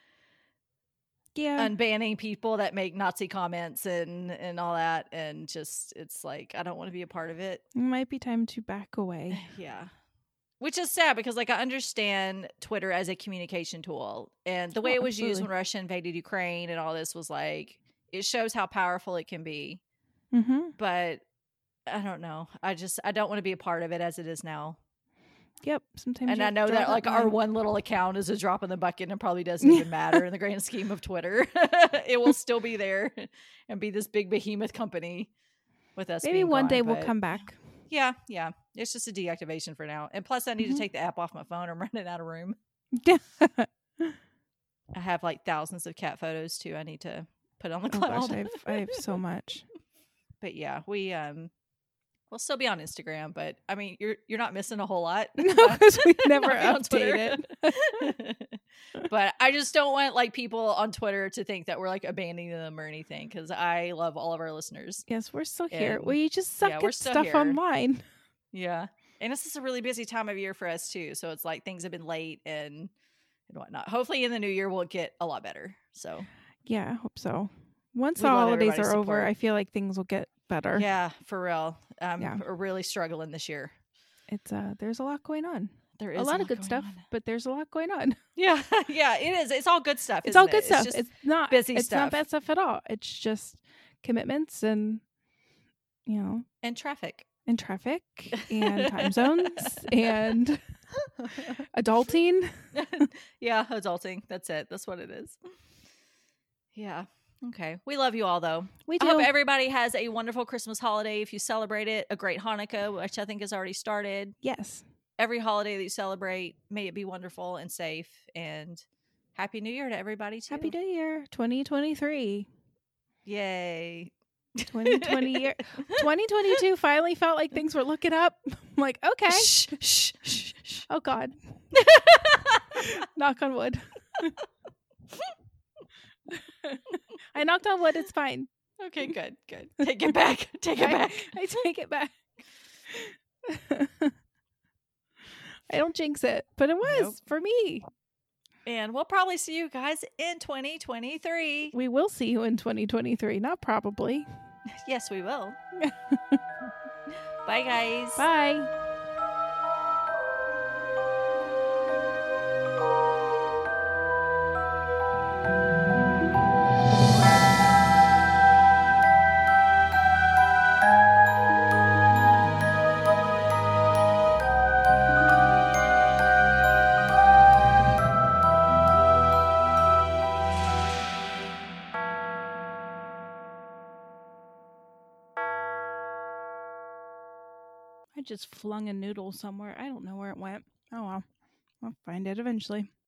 Yeah. unbanning people that make Nazi comments and, and all that. And just, it's like, I don't want to be a part of it. It might be time to back away. Yeah. Which is sad because, like, I understand Twitter as a communication tool. And the way Oh, it was used absolutely. when Russia invaded Ukraine and all this was like, it shows how powerful it can be. Mm-hmm. But I don't know. I just, I don't want to be a part of it as it is now. Yep. Sometimes. And you I have to know draw that, like, our line. one little account is a drop in the bucket and probably doesn't even matter in the grand scheme of Twitter. It will still be there and be this big behemoth company with us. Maybe being one gone, day we'll but come back. Yeah, yeah. It's just a deactivation for now. And plus, I need Mhm. to take the app off my phone. I'm running out of room. Yeah. I have like thousands of cat photos too. I need to put on the Oh cloud. gosh, I have, I have so much. But yeah, we um, we'll still be on Instagram. But I mean, you're you're not missing a whole lot. No, because we never Not being on update Twitter. it. But I just don't want like people on Twitter to think that we're like abandoning them or anything, because I love all of our listeners. Yes, we're still here. And- We just suck yeah, we're at still stuff here. online. Yeah, and this is a really busy time of year for us too. So it's like things have been late and and whatnot. Hopefully, in the new year we'll get a lot better. So Yeah, I hope so. Once We the love holidays are everybody's over, support. I feel like things will get better. yeah, for real. Um, Yeah. we're really struggling this year. It's uh there's a lot going on. There is A lot of good going stuff, on. but there's a lot going on. Yeah, yeah, it is. It's all good stuff. It's isn't all good it? stuff. It's It's, just not busy it's stuff. not bad stuff at all. It's just commitments and you know, and traffic and traffic and time zones and adulting. Yeah, adulting. That's it. That's what it is. Yeah. Okay. We love you all, though. We do. I hope everybody has a wonderful Christmas holiday. If you celebrate it, a great Hanukkah, which I think has already started. Yes. Every holiday that you celebrate, may it be wonderful and safe. And Happy New Year to everybody, too. Happy New Year, twenty twenty-three. Yay. twenty twenty year. twenty twenty-two finally felt like things were looking up. I'm like, okay. Shh, shh, shh, shh. Oh, God. Knock on wood. I knocked on wood. It's fine. Okay, good, good. Take it back. Take it I, back. I take it back. I don't jinx it, but it was Nope. for me. And we'll probably see you guys in twenty twenty-three. We will see you in twenty twenty-three. Not probably. Yes, we will. Bye, guys. Bye. I just flung a noodle somewhere. I don't know where it went. Oh well. I'll find it eventually.